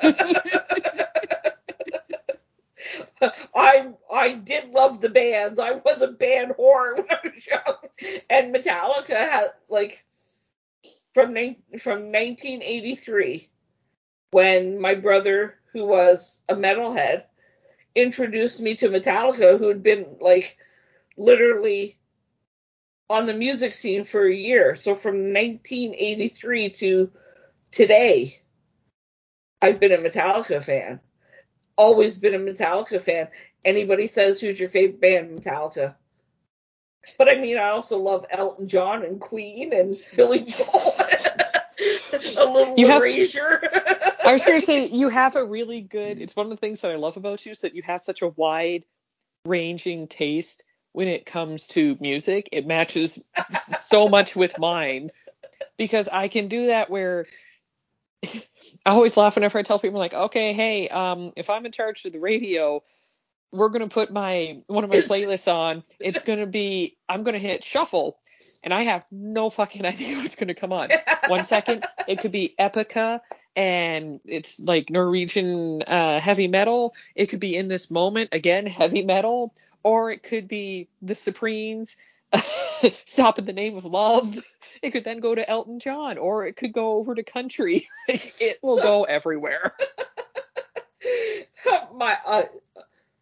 I did love the bands. I was a band whore when I was young. And Metallica had, like, from 1983, when my brother, who was a metalhead, introduced me to Metallica, who had been, like, literally on the music scene for a year. So from 1983 to today, I've been a Metallica fan. Always been a Metallica fan. Anybody says, who's your favorite band? Metallica. But I mean, I also love Elton John and Queen and Billy Joel. A little erasure. I was going to say, you have a really good, it's one of the things that I love about you, is that you have such a wide ranging taste when it comes to music. It matches so much with mine, because I can do that where I always laugh whenever I tell people, like, okay, hey, if I'm in charge of the radio, we're going to put one of my playlists on. It's going to be, I'm going to hit shuffle, and I have no fucking idea what's going to come on. 1 second, it could be Epica, and it's like Norwegian heavy metal. It could be In This Moment, again, heavy metal. Or it could be The Supremes, Stop in the Name of Love. It could then go to Elton John, or it could go over to country. It will go everywhere.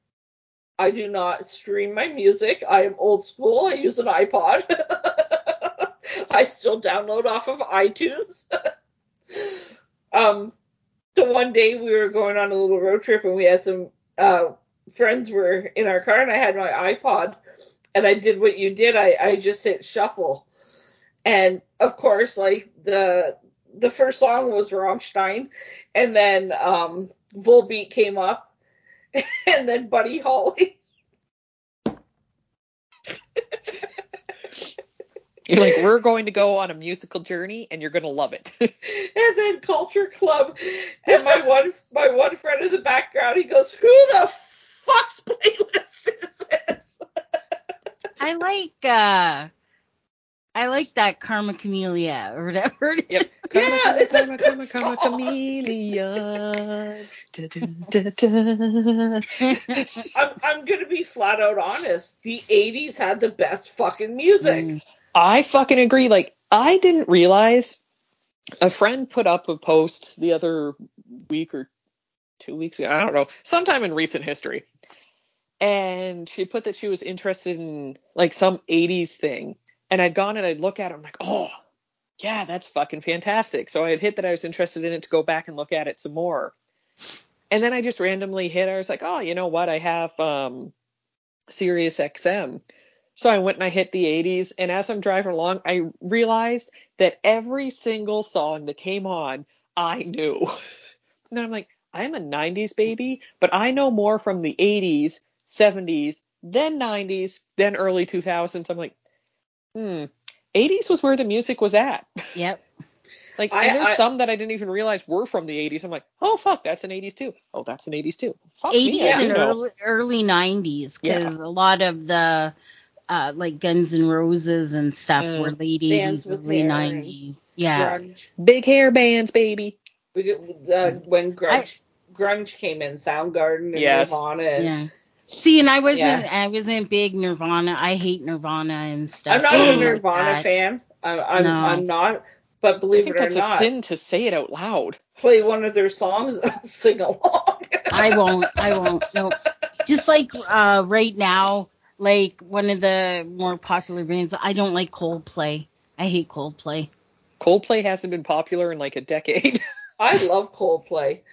I do not stream my music. I am old school. I use an iPod. I still download off of iTunes. So one day we were going on a little road trip and we had some friends were in our car and I had my iPod and I did what you did. I just hit shuffle. And of course, like the first song was Rammstein and then Volbeat came up and then Buddy Holly. You're like, we're going to go on a musical journey, and you're going to love it. And then Culture Club, and my one friend in the background, he goes, "Who the fuck's playlist is this?" I like that Karma Chameleon or whatever it is. Yep. Karma Chameleon. I'm gonna be flat out honest. The 80s had the best fucking music. I fucking agree. Like, I didn't realize a friend put up a post the other week or 2 weeks ago. I don't know, sometime in recent history. And she put that she was interested in like some 80s thing. And I'd gone and I'd look at it. I'm like, oh, yeah, that's fucking fantastic. So I had hit that I was interested in it to go back and look at it some more. And then I just randomly hit. I was like, oh, you know what? I have Sirius XM. So I went and I hit the 80s. And as I'm driving along, I realized that every single song that came on, I knew. And then I'm like, I'm a 90s baby, but I know more from the 80s, 70s, then 90s, then early 2000s. I'm like, 80s was where the music was at. Yep. Like, and there's some that I didn't even realize were from the 80s. I'm like, oh, fuck, that's an 80s too. Oh, that's an 80s too. Fuck 80s me, I and do know. early 90s, because a lot of the like Guns N' Roses and stuff were late 80s, early 90s. Yeah. Grunge. Big hair bands, baby. When grunge came in, Soundgarden and Nirvana. And, yeah. See, and I wasn't big Nirvana. I hate Nirvana and stuff. I'm not a Nirvana fan. I'm not. But believe it or not, that's a sin to say it out loud. Play one of their songs, sing along. I won't. No. Just like right now, like one of the more popular bands, I don't like Coldplay. I hate Coldplay. Coldplay hasn't been popular in like a decade. I love Coldplay.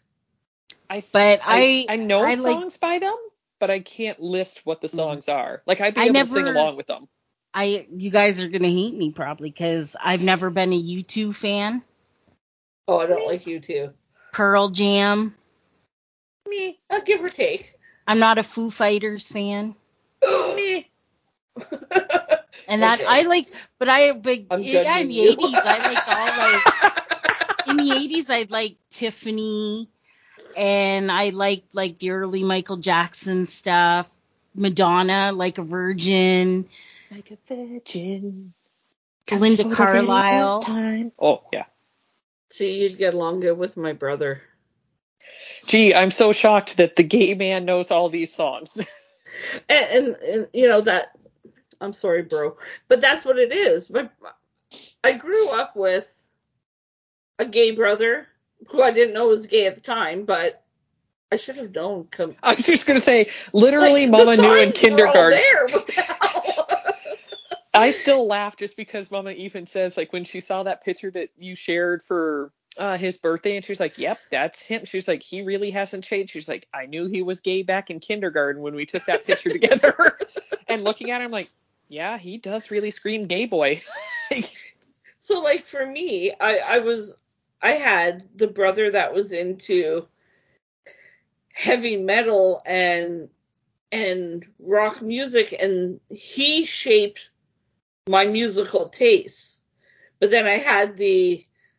I know songs by them, but I can't list what the songs are. Like, I'd be able to sing along with them. You guys are gonna hate me probably because I've never been a U2 fan. Oh, I don't like U2. Pearl Jam. Me, give or take. I'm not a Foo Fighters fan. Me. And that I like, but in the 80s I liked all like in the 80s I'd like Tiffany, and I liked like the early Michael Jackson stuff, Madonna, Like a Virgin. Like a virgin. Linda Carlisle. Oh, yeah. See, you'd get along good with my brother. Gee, I'm so shocked that the gay man knows all these songs. and you know that, I'm sorry, bro, but that's what it is. I grew up with a gay brother who I didn't know was gay at the time, but I should have known. I was just going to say, literally, like, Mama knew in kindergarten. There. What the hell? I still laugh just because Mama even says, like, when she saw that picture that you shared for his birthday, and she's like, yep, that's him. She's like, he really hasn't changed. She's like, I knew he was gay back in kindergarten when we took that picture together. And looking at him like, yeah, he does really scream gay boy. So, like, for me, I had the brother that was into heavy metal and rock music, and he shaped my musical tastes. But then I had the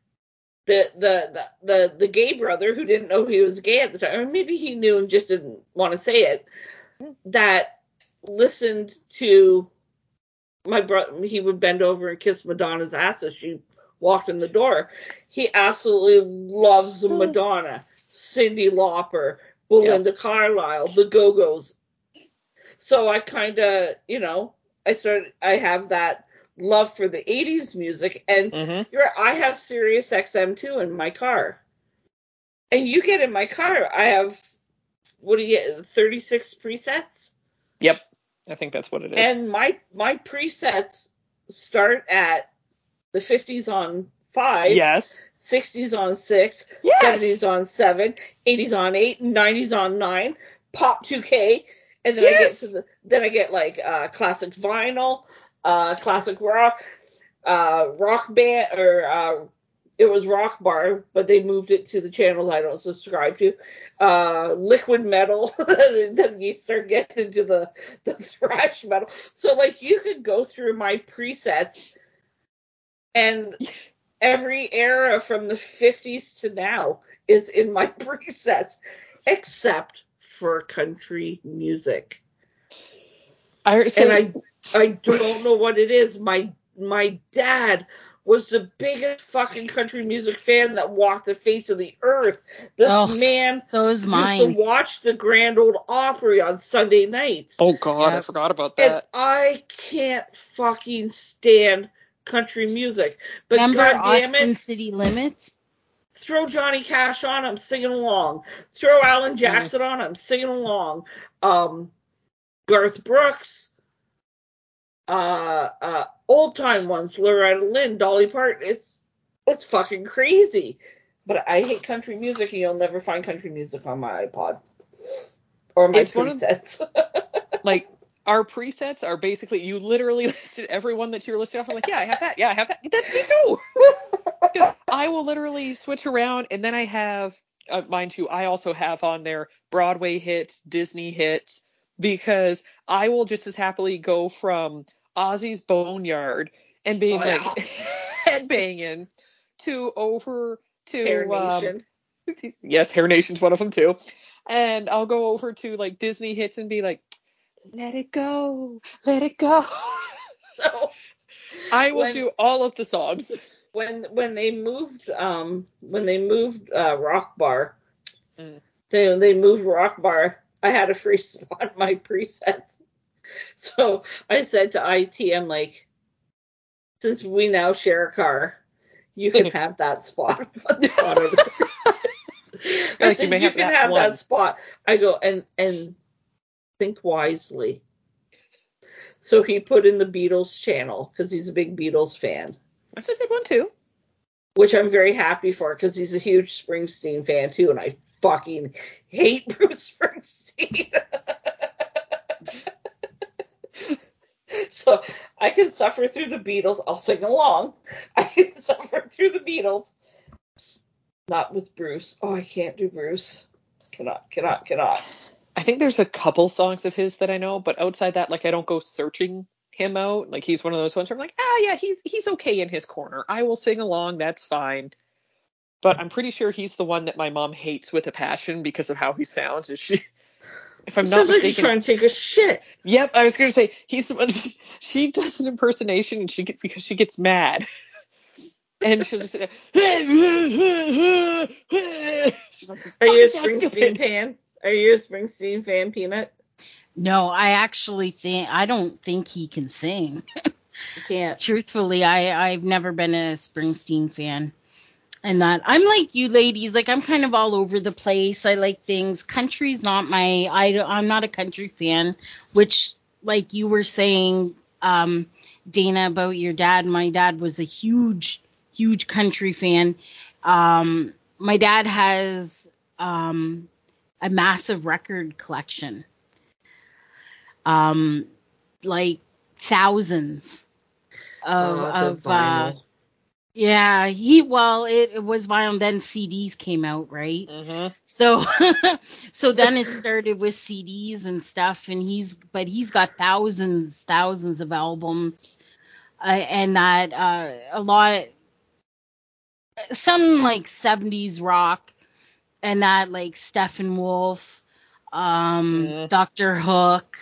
gay brother who didn't know he was gay at the time, or maybe he knew and just didn't want to say it, that listened to my brother. He would bend over and kiss Madonna's ass as she walked in the door. He absolutely loves Madonna, Cyndi Lauper, Belinda Carlisle, the Go-Go's. So I kind of, I have that love for the 80s music, and I have Sirius XM too in my car. And you get in my car, I have what do you get? 36 presets? Yep. I think that's what it is. And my presets start at the 50s on 5. Yes. 60s on 6. Yes. 70s on 7. 80s on 8. 90s on 9. Pop 2K. And then Yes. I get like classic vinyl, classic rock, rock band, or it was Rock Bar, but they moved it to the channels I don't subscribe to. Liquid metal. Then you start getting into the thrash metal. So like you could go through my presets, and every era from the 50s to now is in my presets, except for country music. I don't know what it is. My dad was the biggest fucking country music fan that walked the face of the earth. This man so is mine. used to watch the Grand Ole Opry on Sunday nights. Oh, God, I forgot about that. And I can't fucking stand country music. But remember goddamn Austin it, City Limits? Throw Johnny Cash on, I'm singing along. Throw Alan Jackson on, I'm singing along. Garth Brooks. Old time ones, Loretta Lynn, Dolly Parton. It's fucking crazy. But I hate country music, and you'll never find country music on my iPod or my presets. Like, our presets are basically, you literally listed everyone that you're listed off. I'm like, yeah, I have that. Yeah, I have that. That's me too. I will literally switch around, and then I have, mind you, I also have on there Broadway hits, Disney hits, because I will just as happily go from Ozzy's Boneyard and being headbanging to over to Hair Nation. Yes, Hair Nation's one of them too. And I'll go over to like Disney hits and be like, let it go, let it go. So, I will do all of the songs. When they moved Rock Bar, they moved Rock Bar. I had a free spot in my presets. So I said to IT, I'm like, since we now share a car, you can have that spot. I said, you can have that spot. I go, and think wisely. So he put in the Beatles channel because he's a big Beatles fan. That's a good one too. Which I'm very happy for because he's a huge Springsteen fan too, and I fucking hate Bruce Springsteen. So I can suffer through the Beatles. I'll sing along. I can suffer through the Beatles. Not with Bruce. Oh, I can't do Bruce. Cannot. I think there's a couple songs of his that I know, but outside that, like, I don't go searching him out. Like, he's one of those ones where I'm like, yeah, he's okay in his corner. I will sing along. That's fine. But I'm pretty sure he's the one that my mom hates with a passion because of how he sounds. Is she? If I'm not mistaken, like he's trying to take a shit. Yep, I was going to say he's the one. She does an impersonation and because she gets mad, and she'll just say, she's like, Are you a Springsteen fan? Are you a Springsteen fan, Peanut? No, I don't think he can sing. You can't. Truthfully, I've never been a Springsteen fan. And that I'm like you ladies, like I'm kind of all over the place. I like things. Country's not I'm not a country fan, which like you were saying, Dana, about your dad. My dad was a huge country fan. My dad has a massive record collection. Like thousands of vinyl. Yeah, it was vinyl, then CDs came out, right? Mm-hmm. So then it started with CDs and stuff, and he's got thousands of albums, and that a lot, some like 70s rock, and that like Steppenwolf, Dr. Hook,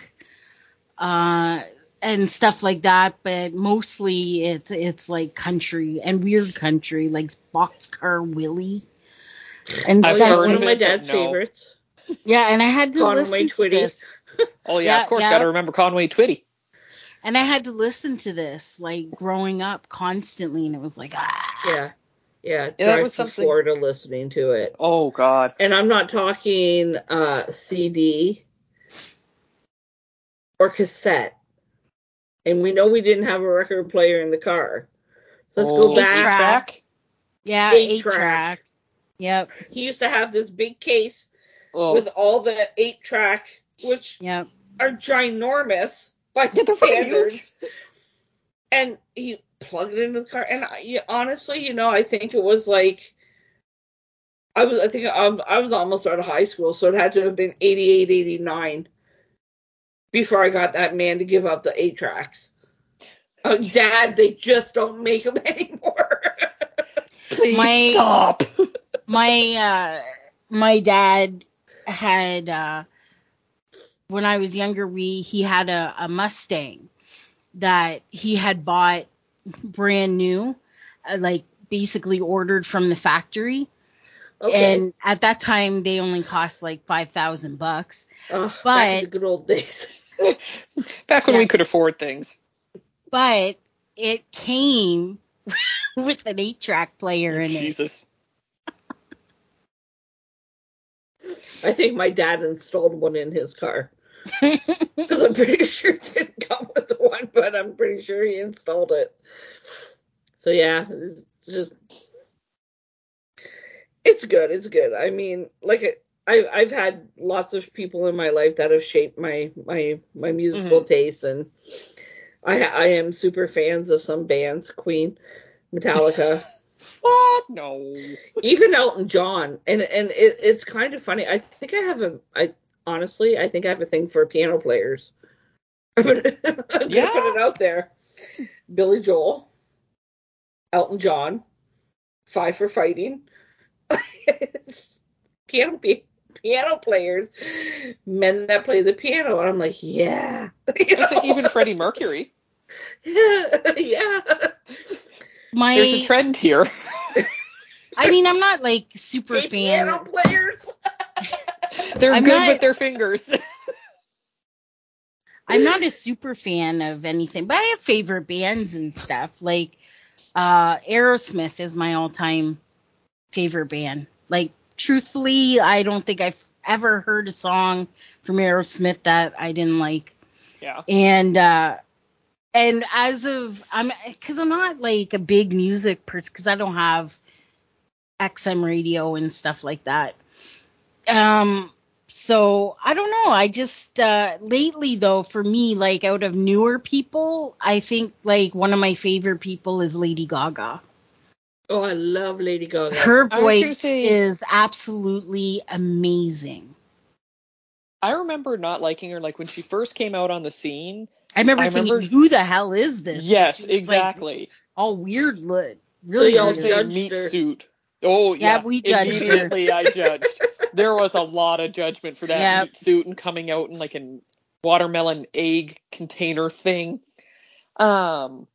and stuff like that, but mostly it's like country and weird country, like Boxcar Willie. And one of my dad's favorites. Yeah, and I had to listen to this. Oh yeah, of course, got to remember Conway Twitty. And I had to listen to this like growing up constantly, and it was like Yeah, that drive was to something. Florida listening to it. Oh God. And I'm not talking CD or cassette. And we know we didn't have a record player in the car. So let's go back. 8-track? Yeah, 8-track. Yep. He used to have this big case Oh. with all the 8-track, which Yep. are ginormous by they're standards. And he plugged it into the car. And honestly, I think it was like, I was almost out of high school, so it had to have been 88, 89 before I got that man to give up the 8-tracks. Dad, they just don't make them anymore. Please stop. My dad had when I was younger, he had a Mustang that he had bought brand new, like basically ordered from the factory. Okay. And at that time, they only cost like $5,000. Back in the good old days. Back when we could afford things. But it came with an 8-track player in Jesus. I think my dad installed one in his car. Because I'm pretty sure it didn't come with one, but I'm pretty sure he installed it. So yeah, it's good. It's good. I mean, like I've had lots of people in my life that have shaped my musical tastes, and I am super fans of some bands, Queen, Metallica. What? No. Even Elton John, and it's kind of funny. I think honestly I think I have a thing for piano players. I'm gonna put it out there. Billy Joel, Elton John, Five for Fighting. piano players, men that play the piano, and I'm like, yeah. Even Freddie Mercury. Yeah. There's a trend here. I mean, I'm not like super fan. Piano players. They're good with their fingers. I'm not a super fan of anything, but I have favorite bands and stuff. Like Aerosmith is my all-time favorite band. Like, truthfully, I don't think I've ever heard a song from Aerosmith that I didn't like. Yeah. And because I'm not like a big music person, because I don't have XM radio and stuff like that. So I don't know. I just lately though, for me, like out of newer people, I think like one of my favorite people is Lady Gaga. Oh, I love Lady Gaga. Her voice is absolutely amazing. I remember not liking her like when she first came out on the scene. I remember thinking, who the hell is this? Yes, exactly. Like, all weird, really. So y'all weird. judged meat her. suit. Oh yeah, we judged immediately. her. I judged. There was a lot of judgment for that meat suit and coming out in like a watermelon egg container thing. For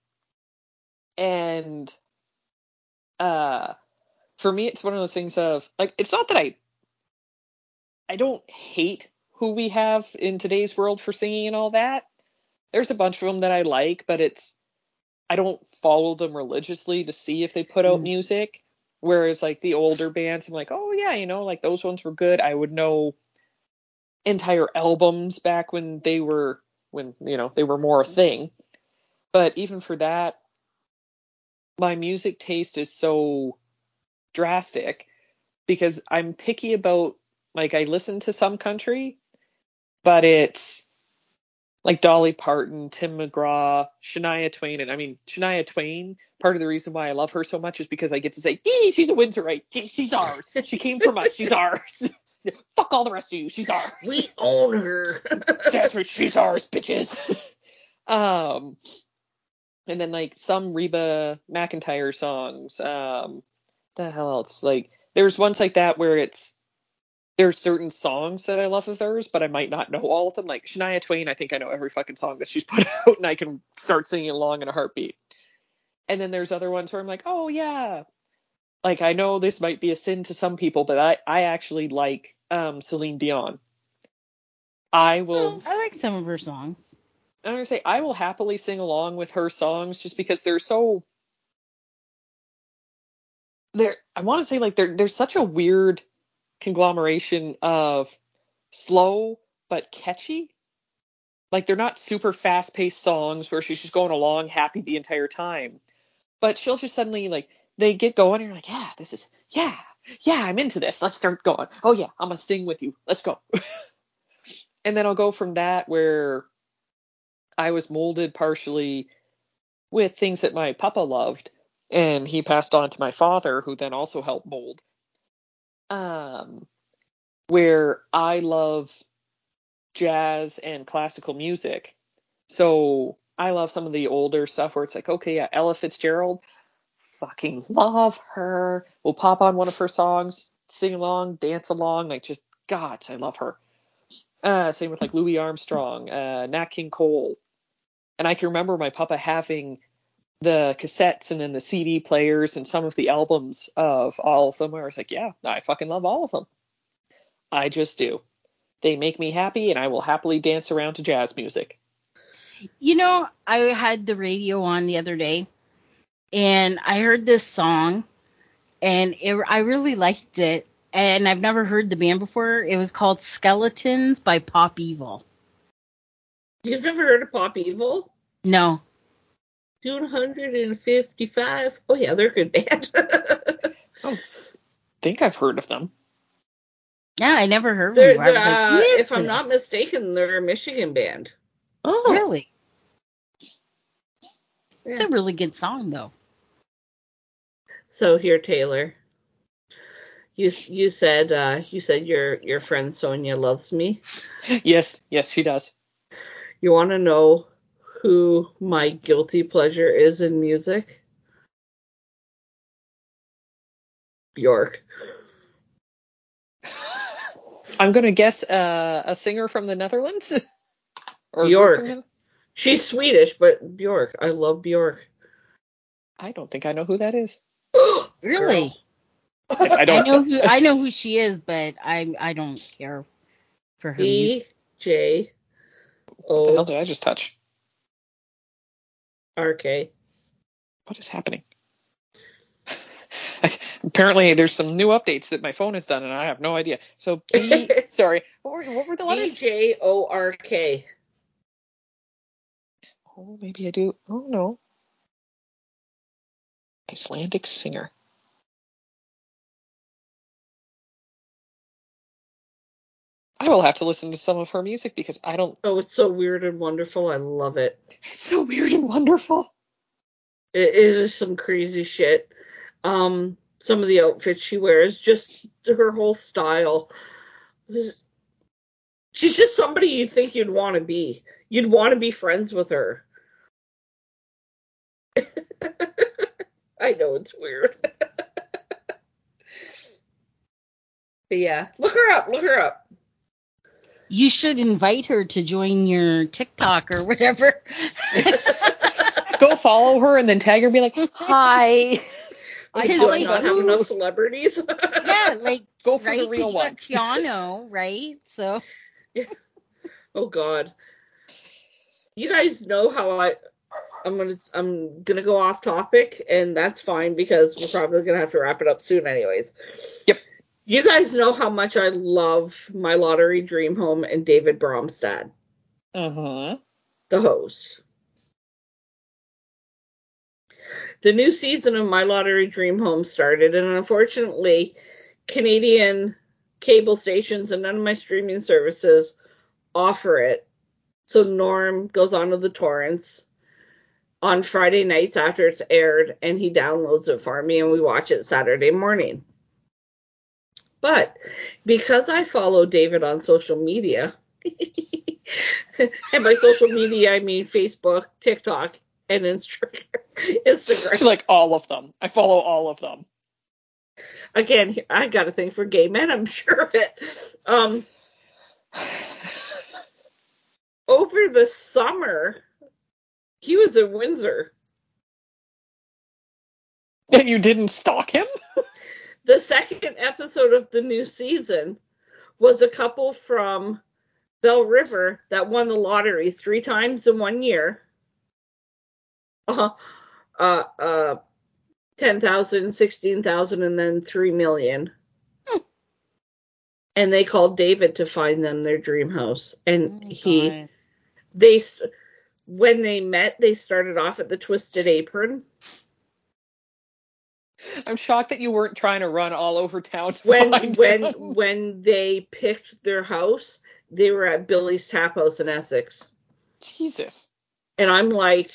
me, it's one of those things of like, it's not that I don't hate who we have in today's world for singing and all that. There's a bunch of them that I like, but I don't follow them religiously to see if they put out music. Whereas like the older bands, I'm like, oh yeah, like those ones were good. I would know entire albums back when they were more a thing. But even for that, my music taste is so drastic because I'm picky about, like, I listen to some country, but it's like Dolly Parton, Tim McGraw, Shania Twain. And I mean, Shania Twain, part of the reason why I love her so much is because I get to say, she's a Windsorite. She's ours. She came from us. She's ours. Fuck all the rest of you. She's ours. We own her. That's right. She's ours, bitches. And then like some Reba McEntire songs. The hell else? Like there's ones like that where there's certain songs that I love of hers, but I might not know all of them. Like Shania Twain, I think I know every fucking song that she's put out, and I can start singing along in a heartbeat. And then there's other ones where I'm like, oh yeah, like I know this might be a sin to some people, but I actually like Celine Dion. I like some of her songs. I'm gonna say I will happily sing along with her songs just because they're so I want to say like there's such a weird conglomeration of slow but catchy. Like they're not super fast-paced songs where she's just going along happy the entire time. But she'll just suddenly like they get going and you're like, yeah, I'm into this. Let's start going. Oh yeah, I'm gonna sing with you. Let's go. And then I'll go from that where I was molded partially with things that my papa loved, and he passed on to my father, who then also helped mold. Where I love jazz and classical music. So I love some of the older stuff where it's like, okay, yeah, Ella Fitzgerald, fucking love her. We'll pop on one of her songs, sing along, dance along, like just gods, I love her. Same with like Louis Armstrong, Nat King Cole. And I can remember my papa having the cassettes and then the CD players and some of the albums of all of them where I was like, yeah, I fucking love all of them. I just do. They make me happy and I will happily dance around to jazz music. You know, I had the radio on the other day and I heard this song and I really liked it. And I've never heard the band before. It was called Skeletons by Pop Evil. You've never heard of Pop Evil? No. 255. Oh yeah, they're a good band. I think I've heard of them. Yeah, I never heard of them. I was like, who is if I'm not this? mistaken, they're a Michigan band. Oh, Really? Yeah. It's a really good song, though. So here, Taylor, you said your friend Sonia loves me. Yes, she does. You want to know who my guilty pleasure is in music? Bjork. I'm gonna guess a singer from the Netherlands. Or Bjork. She's Swedish, but Bjork. I love Bjork. I don't think I know who that is. Really? I don't. I know who she is, but I don't care for her music. BJ. What the hell did I just touch? RK. What is happening? Apparently, there's some new updates that my phone has done, and I have no idea. So, sorry, what were the letters? BJORK. Oh, maybe I do. Oh, no. Icelandic singer. I will have to listen to some of her music because I don't... Oh, it's so weird and wonderful. I love it. It's so weird and wonderful. It is some crazy shit. Some of the outfits she wears, just her whole style. She's just somebody you think you'd want to be. You'd want to be friends with her. I know it's weird. But yeah, look her up. You should invite her to join your TikTok or whatever. Go follow her and then tag her and be like, hi. I do not have enough celebrities. Yeah, like, go for the real one. You got Keanu, right? So. Yeah. Oh God. You guys know how I'm gonna go off topic, and that's fine because we're probably gonna have to wrap it up soon, anyways. Yep. You guys know how much I love My Lottery Dream Home and David Bromstad. Uh-huh. The host. The new season of My Lottery Dream Home started, and unfortunately, Canadian cable stations and none of my streaming services offer it. So Norm goes onto the torrents on Friday nights after it's aired, and he downloads it for me, and we watch it Saturday morning. But because I follow David on social media, and by social media I mean Facebook, TikTok, and Instagram. Like all of them. I follow all of them. Again, I got a thing for gay men, I'm sure of it. Over the summer, he was in Windsor. And you didn't stalk him? The second episode of the new season was a couple from Bell River that won the lottery 3 times in 1 year. $10,000, $16,000, and then $3 million. And they called David to find them their dream house. And when they met, they started off at the Twisted Apron. I'm shocked that you weren't trying to run all over town to When find him. when they picked their house, they were at Billy's Tap House in Essex. Jesus. And I'm like,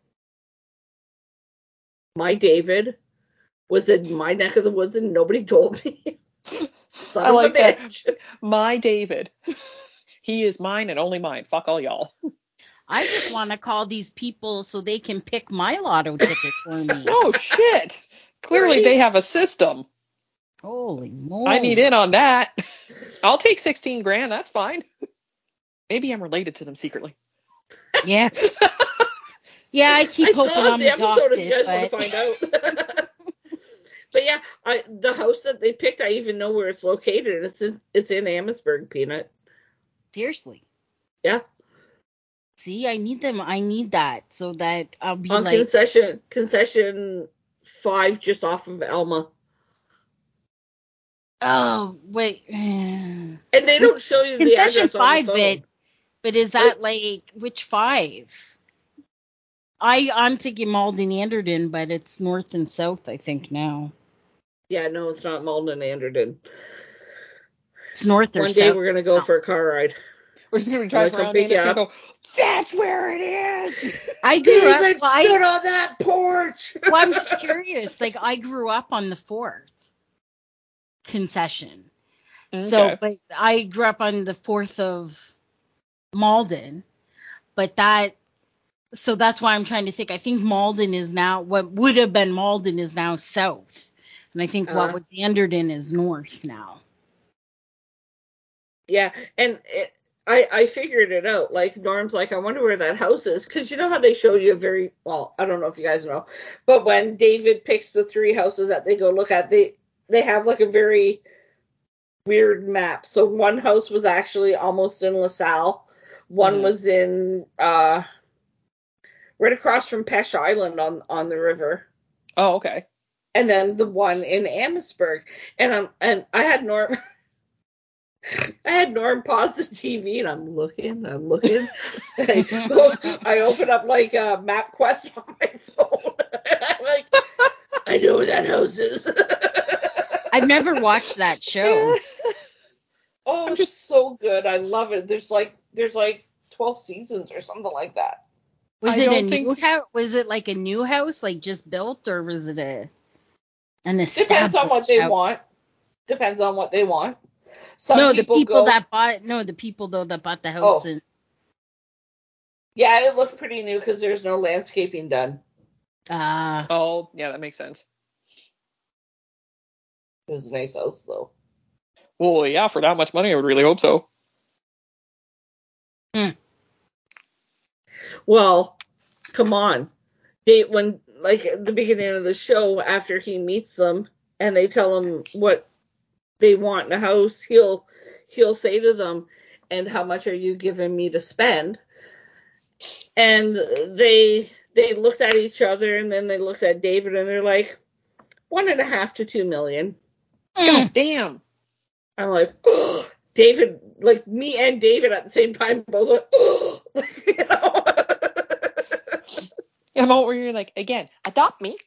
my David was in my neck of the woods and nobody told me. Son I like of a bitch. that. My David. He is mine and only mine. Fuck all y'all. I just want to call these people so they can pick my lotto ticket for me. Oh, shit. Clearly they have a system. Holy moly. I need in on that. I'll take $16,000. That's fine. Maybe I'm related to them secretly. Yeah. Yeah, I keep hoping I'm the episode if you adopted, guys want to find out. But yeah, the house that they picked, I even know where it's located. It's in Amherstburg, Peanut. Seriously. Yeah. See, I need them. I need that so that I'll be on like concession 5 just off of Elma. Oh, wait. And they don't show you the address on the phone. But is that like which 5? I'm thinking Malden Anderton, but it's north and south, I think now. Yeah, no, it's not Malden Anderton. It's north or One south. day we're gonna go for a car ride. We're just gonna drive around and it's gonna go, that's where it is. I grew up. Stood on that porch. Well, I'm just curious. Like I grew up on the 4th concession. Okay. So, but I grew up on the 4th of Malden. But so that's why I'm trying to think. I think Malden is now, what would have been Malden is now south. And I think what was Anderton is north now. Yeah, and I figured it out. Like, Norm's like, I wonder where that house is. Because you know how they show you I don't know if you guys know. But when David picks the 3 houses that they go look at, they have like a very weird map. So one house was actually almost in LaSalle. One was in right across from Pesh Island on the river. Oh, okay. And then the one in Amherstburg. And I had Norm pause the TV and I'm looking. I open up like MapQuest on my phone. I'm like, I know where that house is. I've never watched that show. Oh, it's just so good. I love it. There's like 12 seasons or something like that. Was it a new house? Was it like a new house, like just built, or was it an established Depends on what they house? want. Depends on what they want. The people that bought the house. Oh. Yeah, it looked pretty new because there's no landscaping done. Oh, yeah, that makes sense. It was a nice house, though. Well, yeah, for that much money, I would really hope so. Well, come on. When, like, at the beginning of the show, after he meets them and they tell him what they want in a house, he'll say to them, and how much are you giving me to spend? And they looked at each other, and then they looked at David, and they're like, $1.5 to $2 million. God damn. I'm like, oh, David, like me and David at the same time, both like, oh, you know. A moment where you're like, again, adopt me.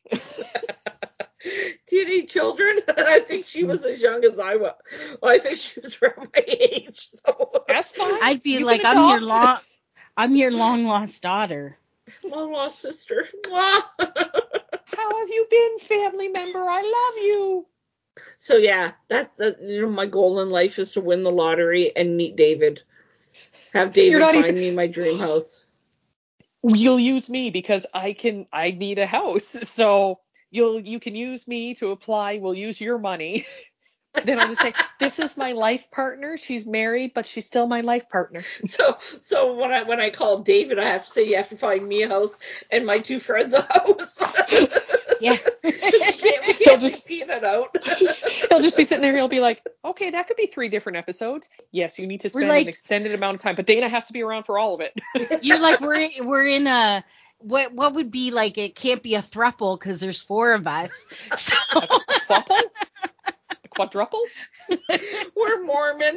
Do you need children? I think she was as young as I was. Well, I think she was around my age. So. That's fine. I'd be like, I'm your long lost daughter. Long lost sister. How have you been, family member? I love you. So yeah, that's my goal in life is to win the lottery and meet David. Have David find me my dream house. You'll use me because I need a house. So you can use me to apply. We'll use your money. Then I'll just say, this is my life partner. She's married, but she's still my life partner. So when I call David, I have to say you have to find me a house and my 2 friends a house. Yeah. we can't just Peanut out. He'll just be sitting there. He'll be like, okay, that could be 3 different episodes. Yes, you need to spend an extended amount of time, but Dana has to be around for all of it. You're like, we're in a what would be like, it can't be a thruple because there's 4 of us. So. A quadruple? A quadruple? We're Mormon.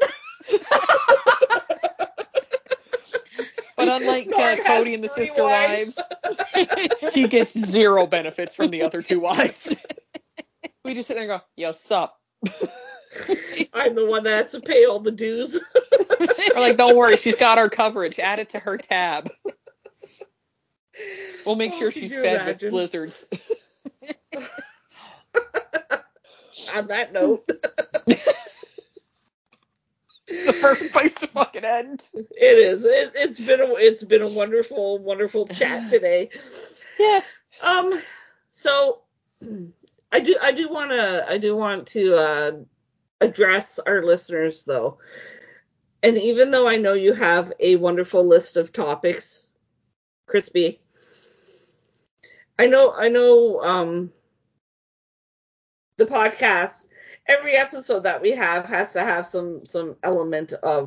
But unlike Cody and the sister wives, he gets 0 benefits from the other 2 wives. We just sit there and go, yo, sup? I'm the one that has to pay all the dues. We're like, don't worry, she's got our coverage. Add it to her tab. We'll make sure she's fed with blizzards. On that note. It's the perfect place to fucking end. It is. It's been a wonderful, wonderful chat today. Yes. So I do want to address our listeners though. And even though I know you have a wonderful list of topics, Crispy, I know the podcast, every episode that we have has to have some element of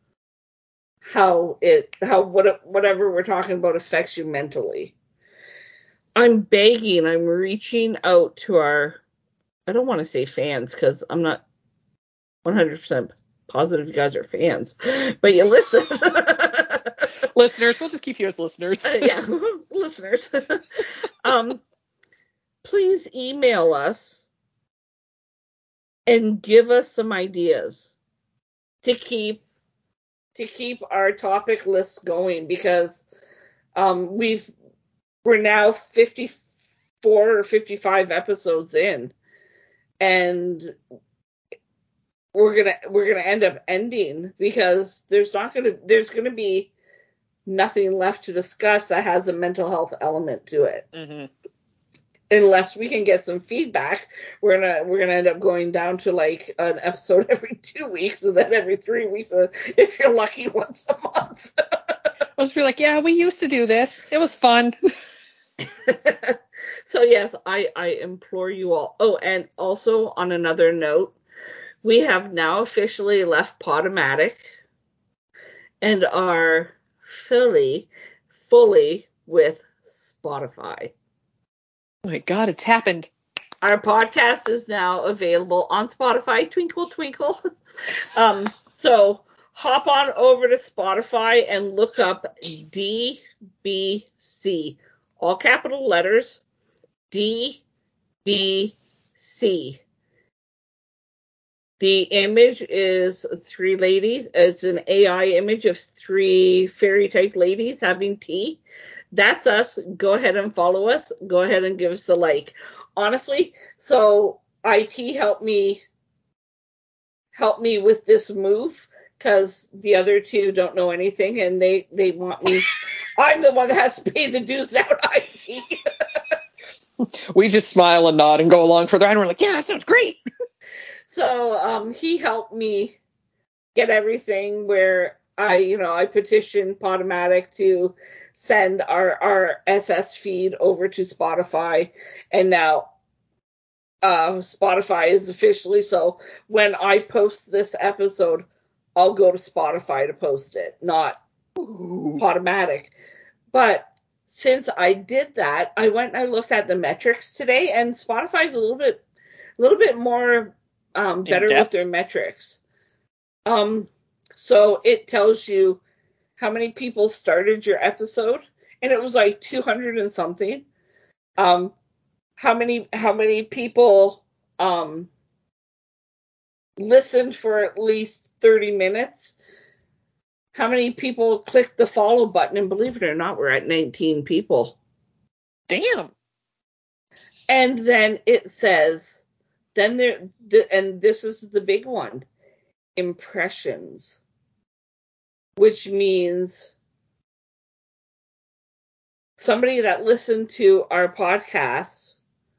whatever we're talking about affects you mentally. I'm reaching out to our, I don't want to say fans because I'm not 100% positive you guys are fans, but you listen. Listeners, we'll just keep you as listeners. Yeah, listeners. Please email us and give us some ideas to keep our topic lists going, because we're now 54 or 55 episodes in, and we're gonna end up ending because there's gonna be nothing left to discuss that has a mental health element to it. Mm-hmm. Unless we can get some feedback, we're gonna end up going down to like an episode every 2 weeks, and then every 3 weeks, if you're lucky, once a month. I'll just be like, yeah, we used to do this. It was fun. So yes, I implore you all. Oh, and also on another note, we have now officially left Podomatic and are fully with Spotify. Oh my God, it's happened. Our podcast is now available on Spotify. Twinkle, twinkle. So hop on over to Spotify and look up DBC. All capital letters. DBC. The image is 3 ladies. It's an AI image of 3 fairy-type ladies having tea. That's us. Go ahead and follow us. Go ahead and give us a like. Honestly, so IT helped me with this move, because the other 2 don't know anything, and they want me. I'm the one that has to pay the dues now to IT. We just smile and nod and go along for the ride, and we're like, yeah, that sounds great. So he helped me get everything where I petitioned Podomatic to send our SS feed over to Spotify, and now Spotify is officially, so when I post this episode, I'll go to Spotify to post it, not Podomatic. But since I did that, I went and I looked at the metrics today, and Spotify's a little bit more better with their metrics. So it tells you how many people started your episode, and it was like 200 and something. How many people listened for at least 30 minutes? How many people clicked the follow button? And believe it or not, we're at 19 people. Damn. And then it says, and this is the big one, impressions, which means somebody that listened to our podcast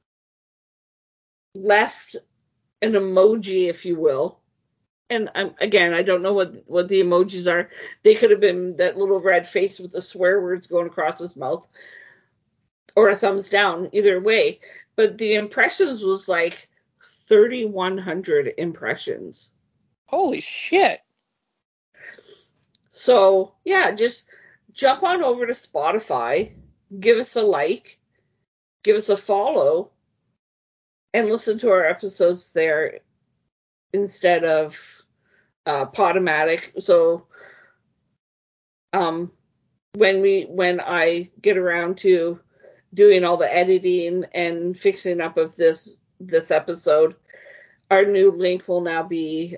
left an emoji, if you will. And I don't know what the emojis are. They could have been that little red face with the swear words going across his mouth, or a thumbs down, either way. But the impressions was like 3,100 impressions. Holy shit. So, yeah, just jump on over to Spotify give us a like, give us a follow, and listen to our episodes there instead of Podomatic. So when I get around to doing all the editing and fixing up of this episode, our new link will now be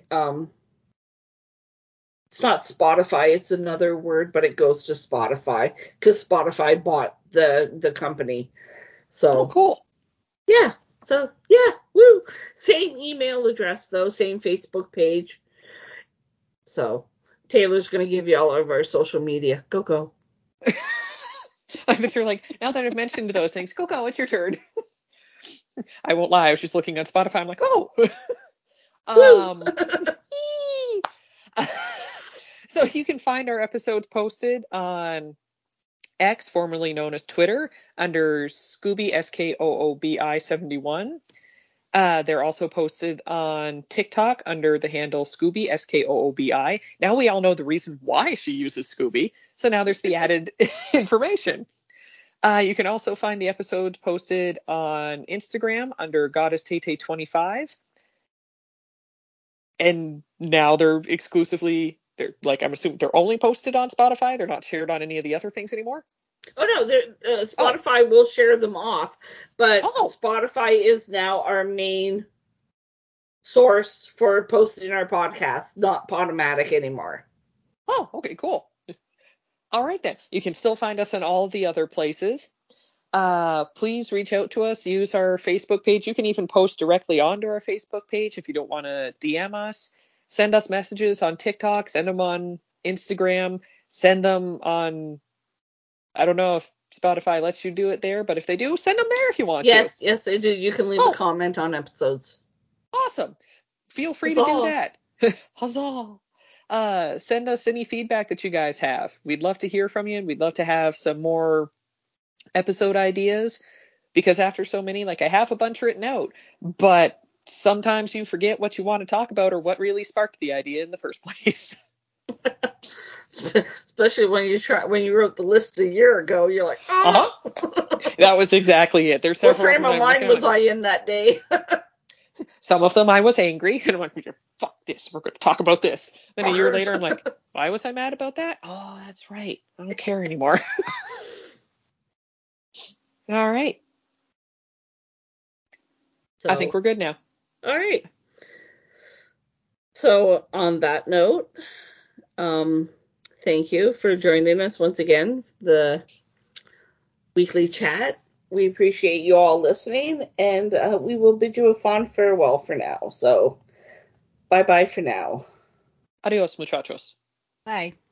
it's not Spotify, it's another word, but it goes to Spotify because Spotify bought the company. So cool. Yeah. So yeah, woo. Same email address though, same Facebook page. So Taylor's gonna give you all of our social media. Go. I bet you're like, now that I've mentioned those things, go, it's your turn. I won't lie, I was just looking on Spotify, I'm like, oh. So you can find our episodes posted on X, formerly known as Twitter, under Scooby, SKOOBI 71. They're also posted on TikTok under the handle Scooby, SKOOBI. Now we all know the reason why she uses Scooby, so now there's the added information. You can also find the episodes posted on Instagram under Goddess Tay 25. And now they're I'm assuming they're only posted on Spotify. They're not shared on any of the other things anymore. Oh no, Spotify will share them off, but Spotify is now our main source for posting our podcast, not Podomatic anymore. Oh, okay, cool. All right then. You can still find us on all the other places. Please reach out to us. Use our Facebook page. You can even post directly onto our Facebook page if you don't want to DM us. Send us messages on TikTok. Send them on Instagram. Send them on, I don't know if Spotify lets you do it there, but if they do, send them there if you want to. Yes, they do. You can leave a comment on episodes. Awesome. Feel free to do that. Huzzah. Send us any feedback that you guys have. We'd love to hear from you, and we'd love to have some more episode ideas, because after so many, like, I have a bunch written out, but sometimes you forget what you want to talk about or what really sparked the idea in the first place. Especially when you wrote the list a year ago, you're like, oh. That was exactly it. There's several. What frame of mind was I in that day? Some of them I was angry and I'm like, fuck this, we're going to talk about this. Then a year later I'm like, why was I mad about that? Oh, that's right, I don't care anymore. All right. So, I think we're good now. All right. So on that note, thank you for joining us once again, the weekly chat. We appreciate you all listening, and we will bid you a fond farewell for now. So, bye-bye for now. Adios, muchachos. Bye.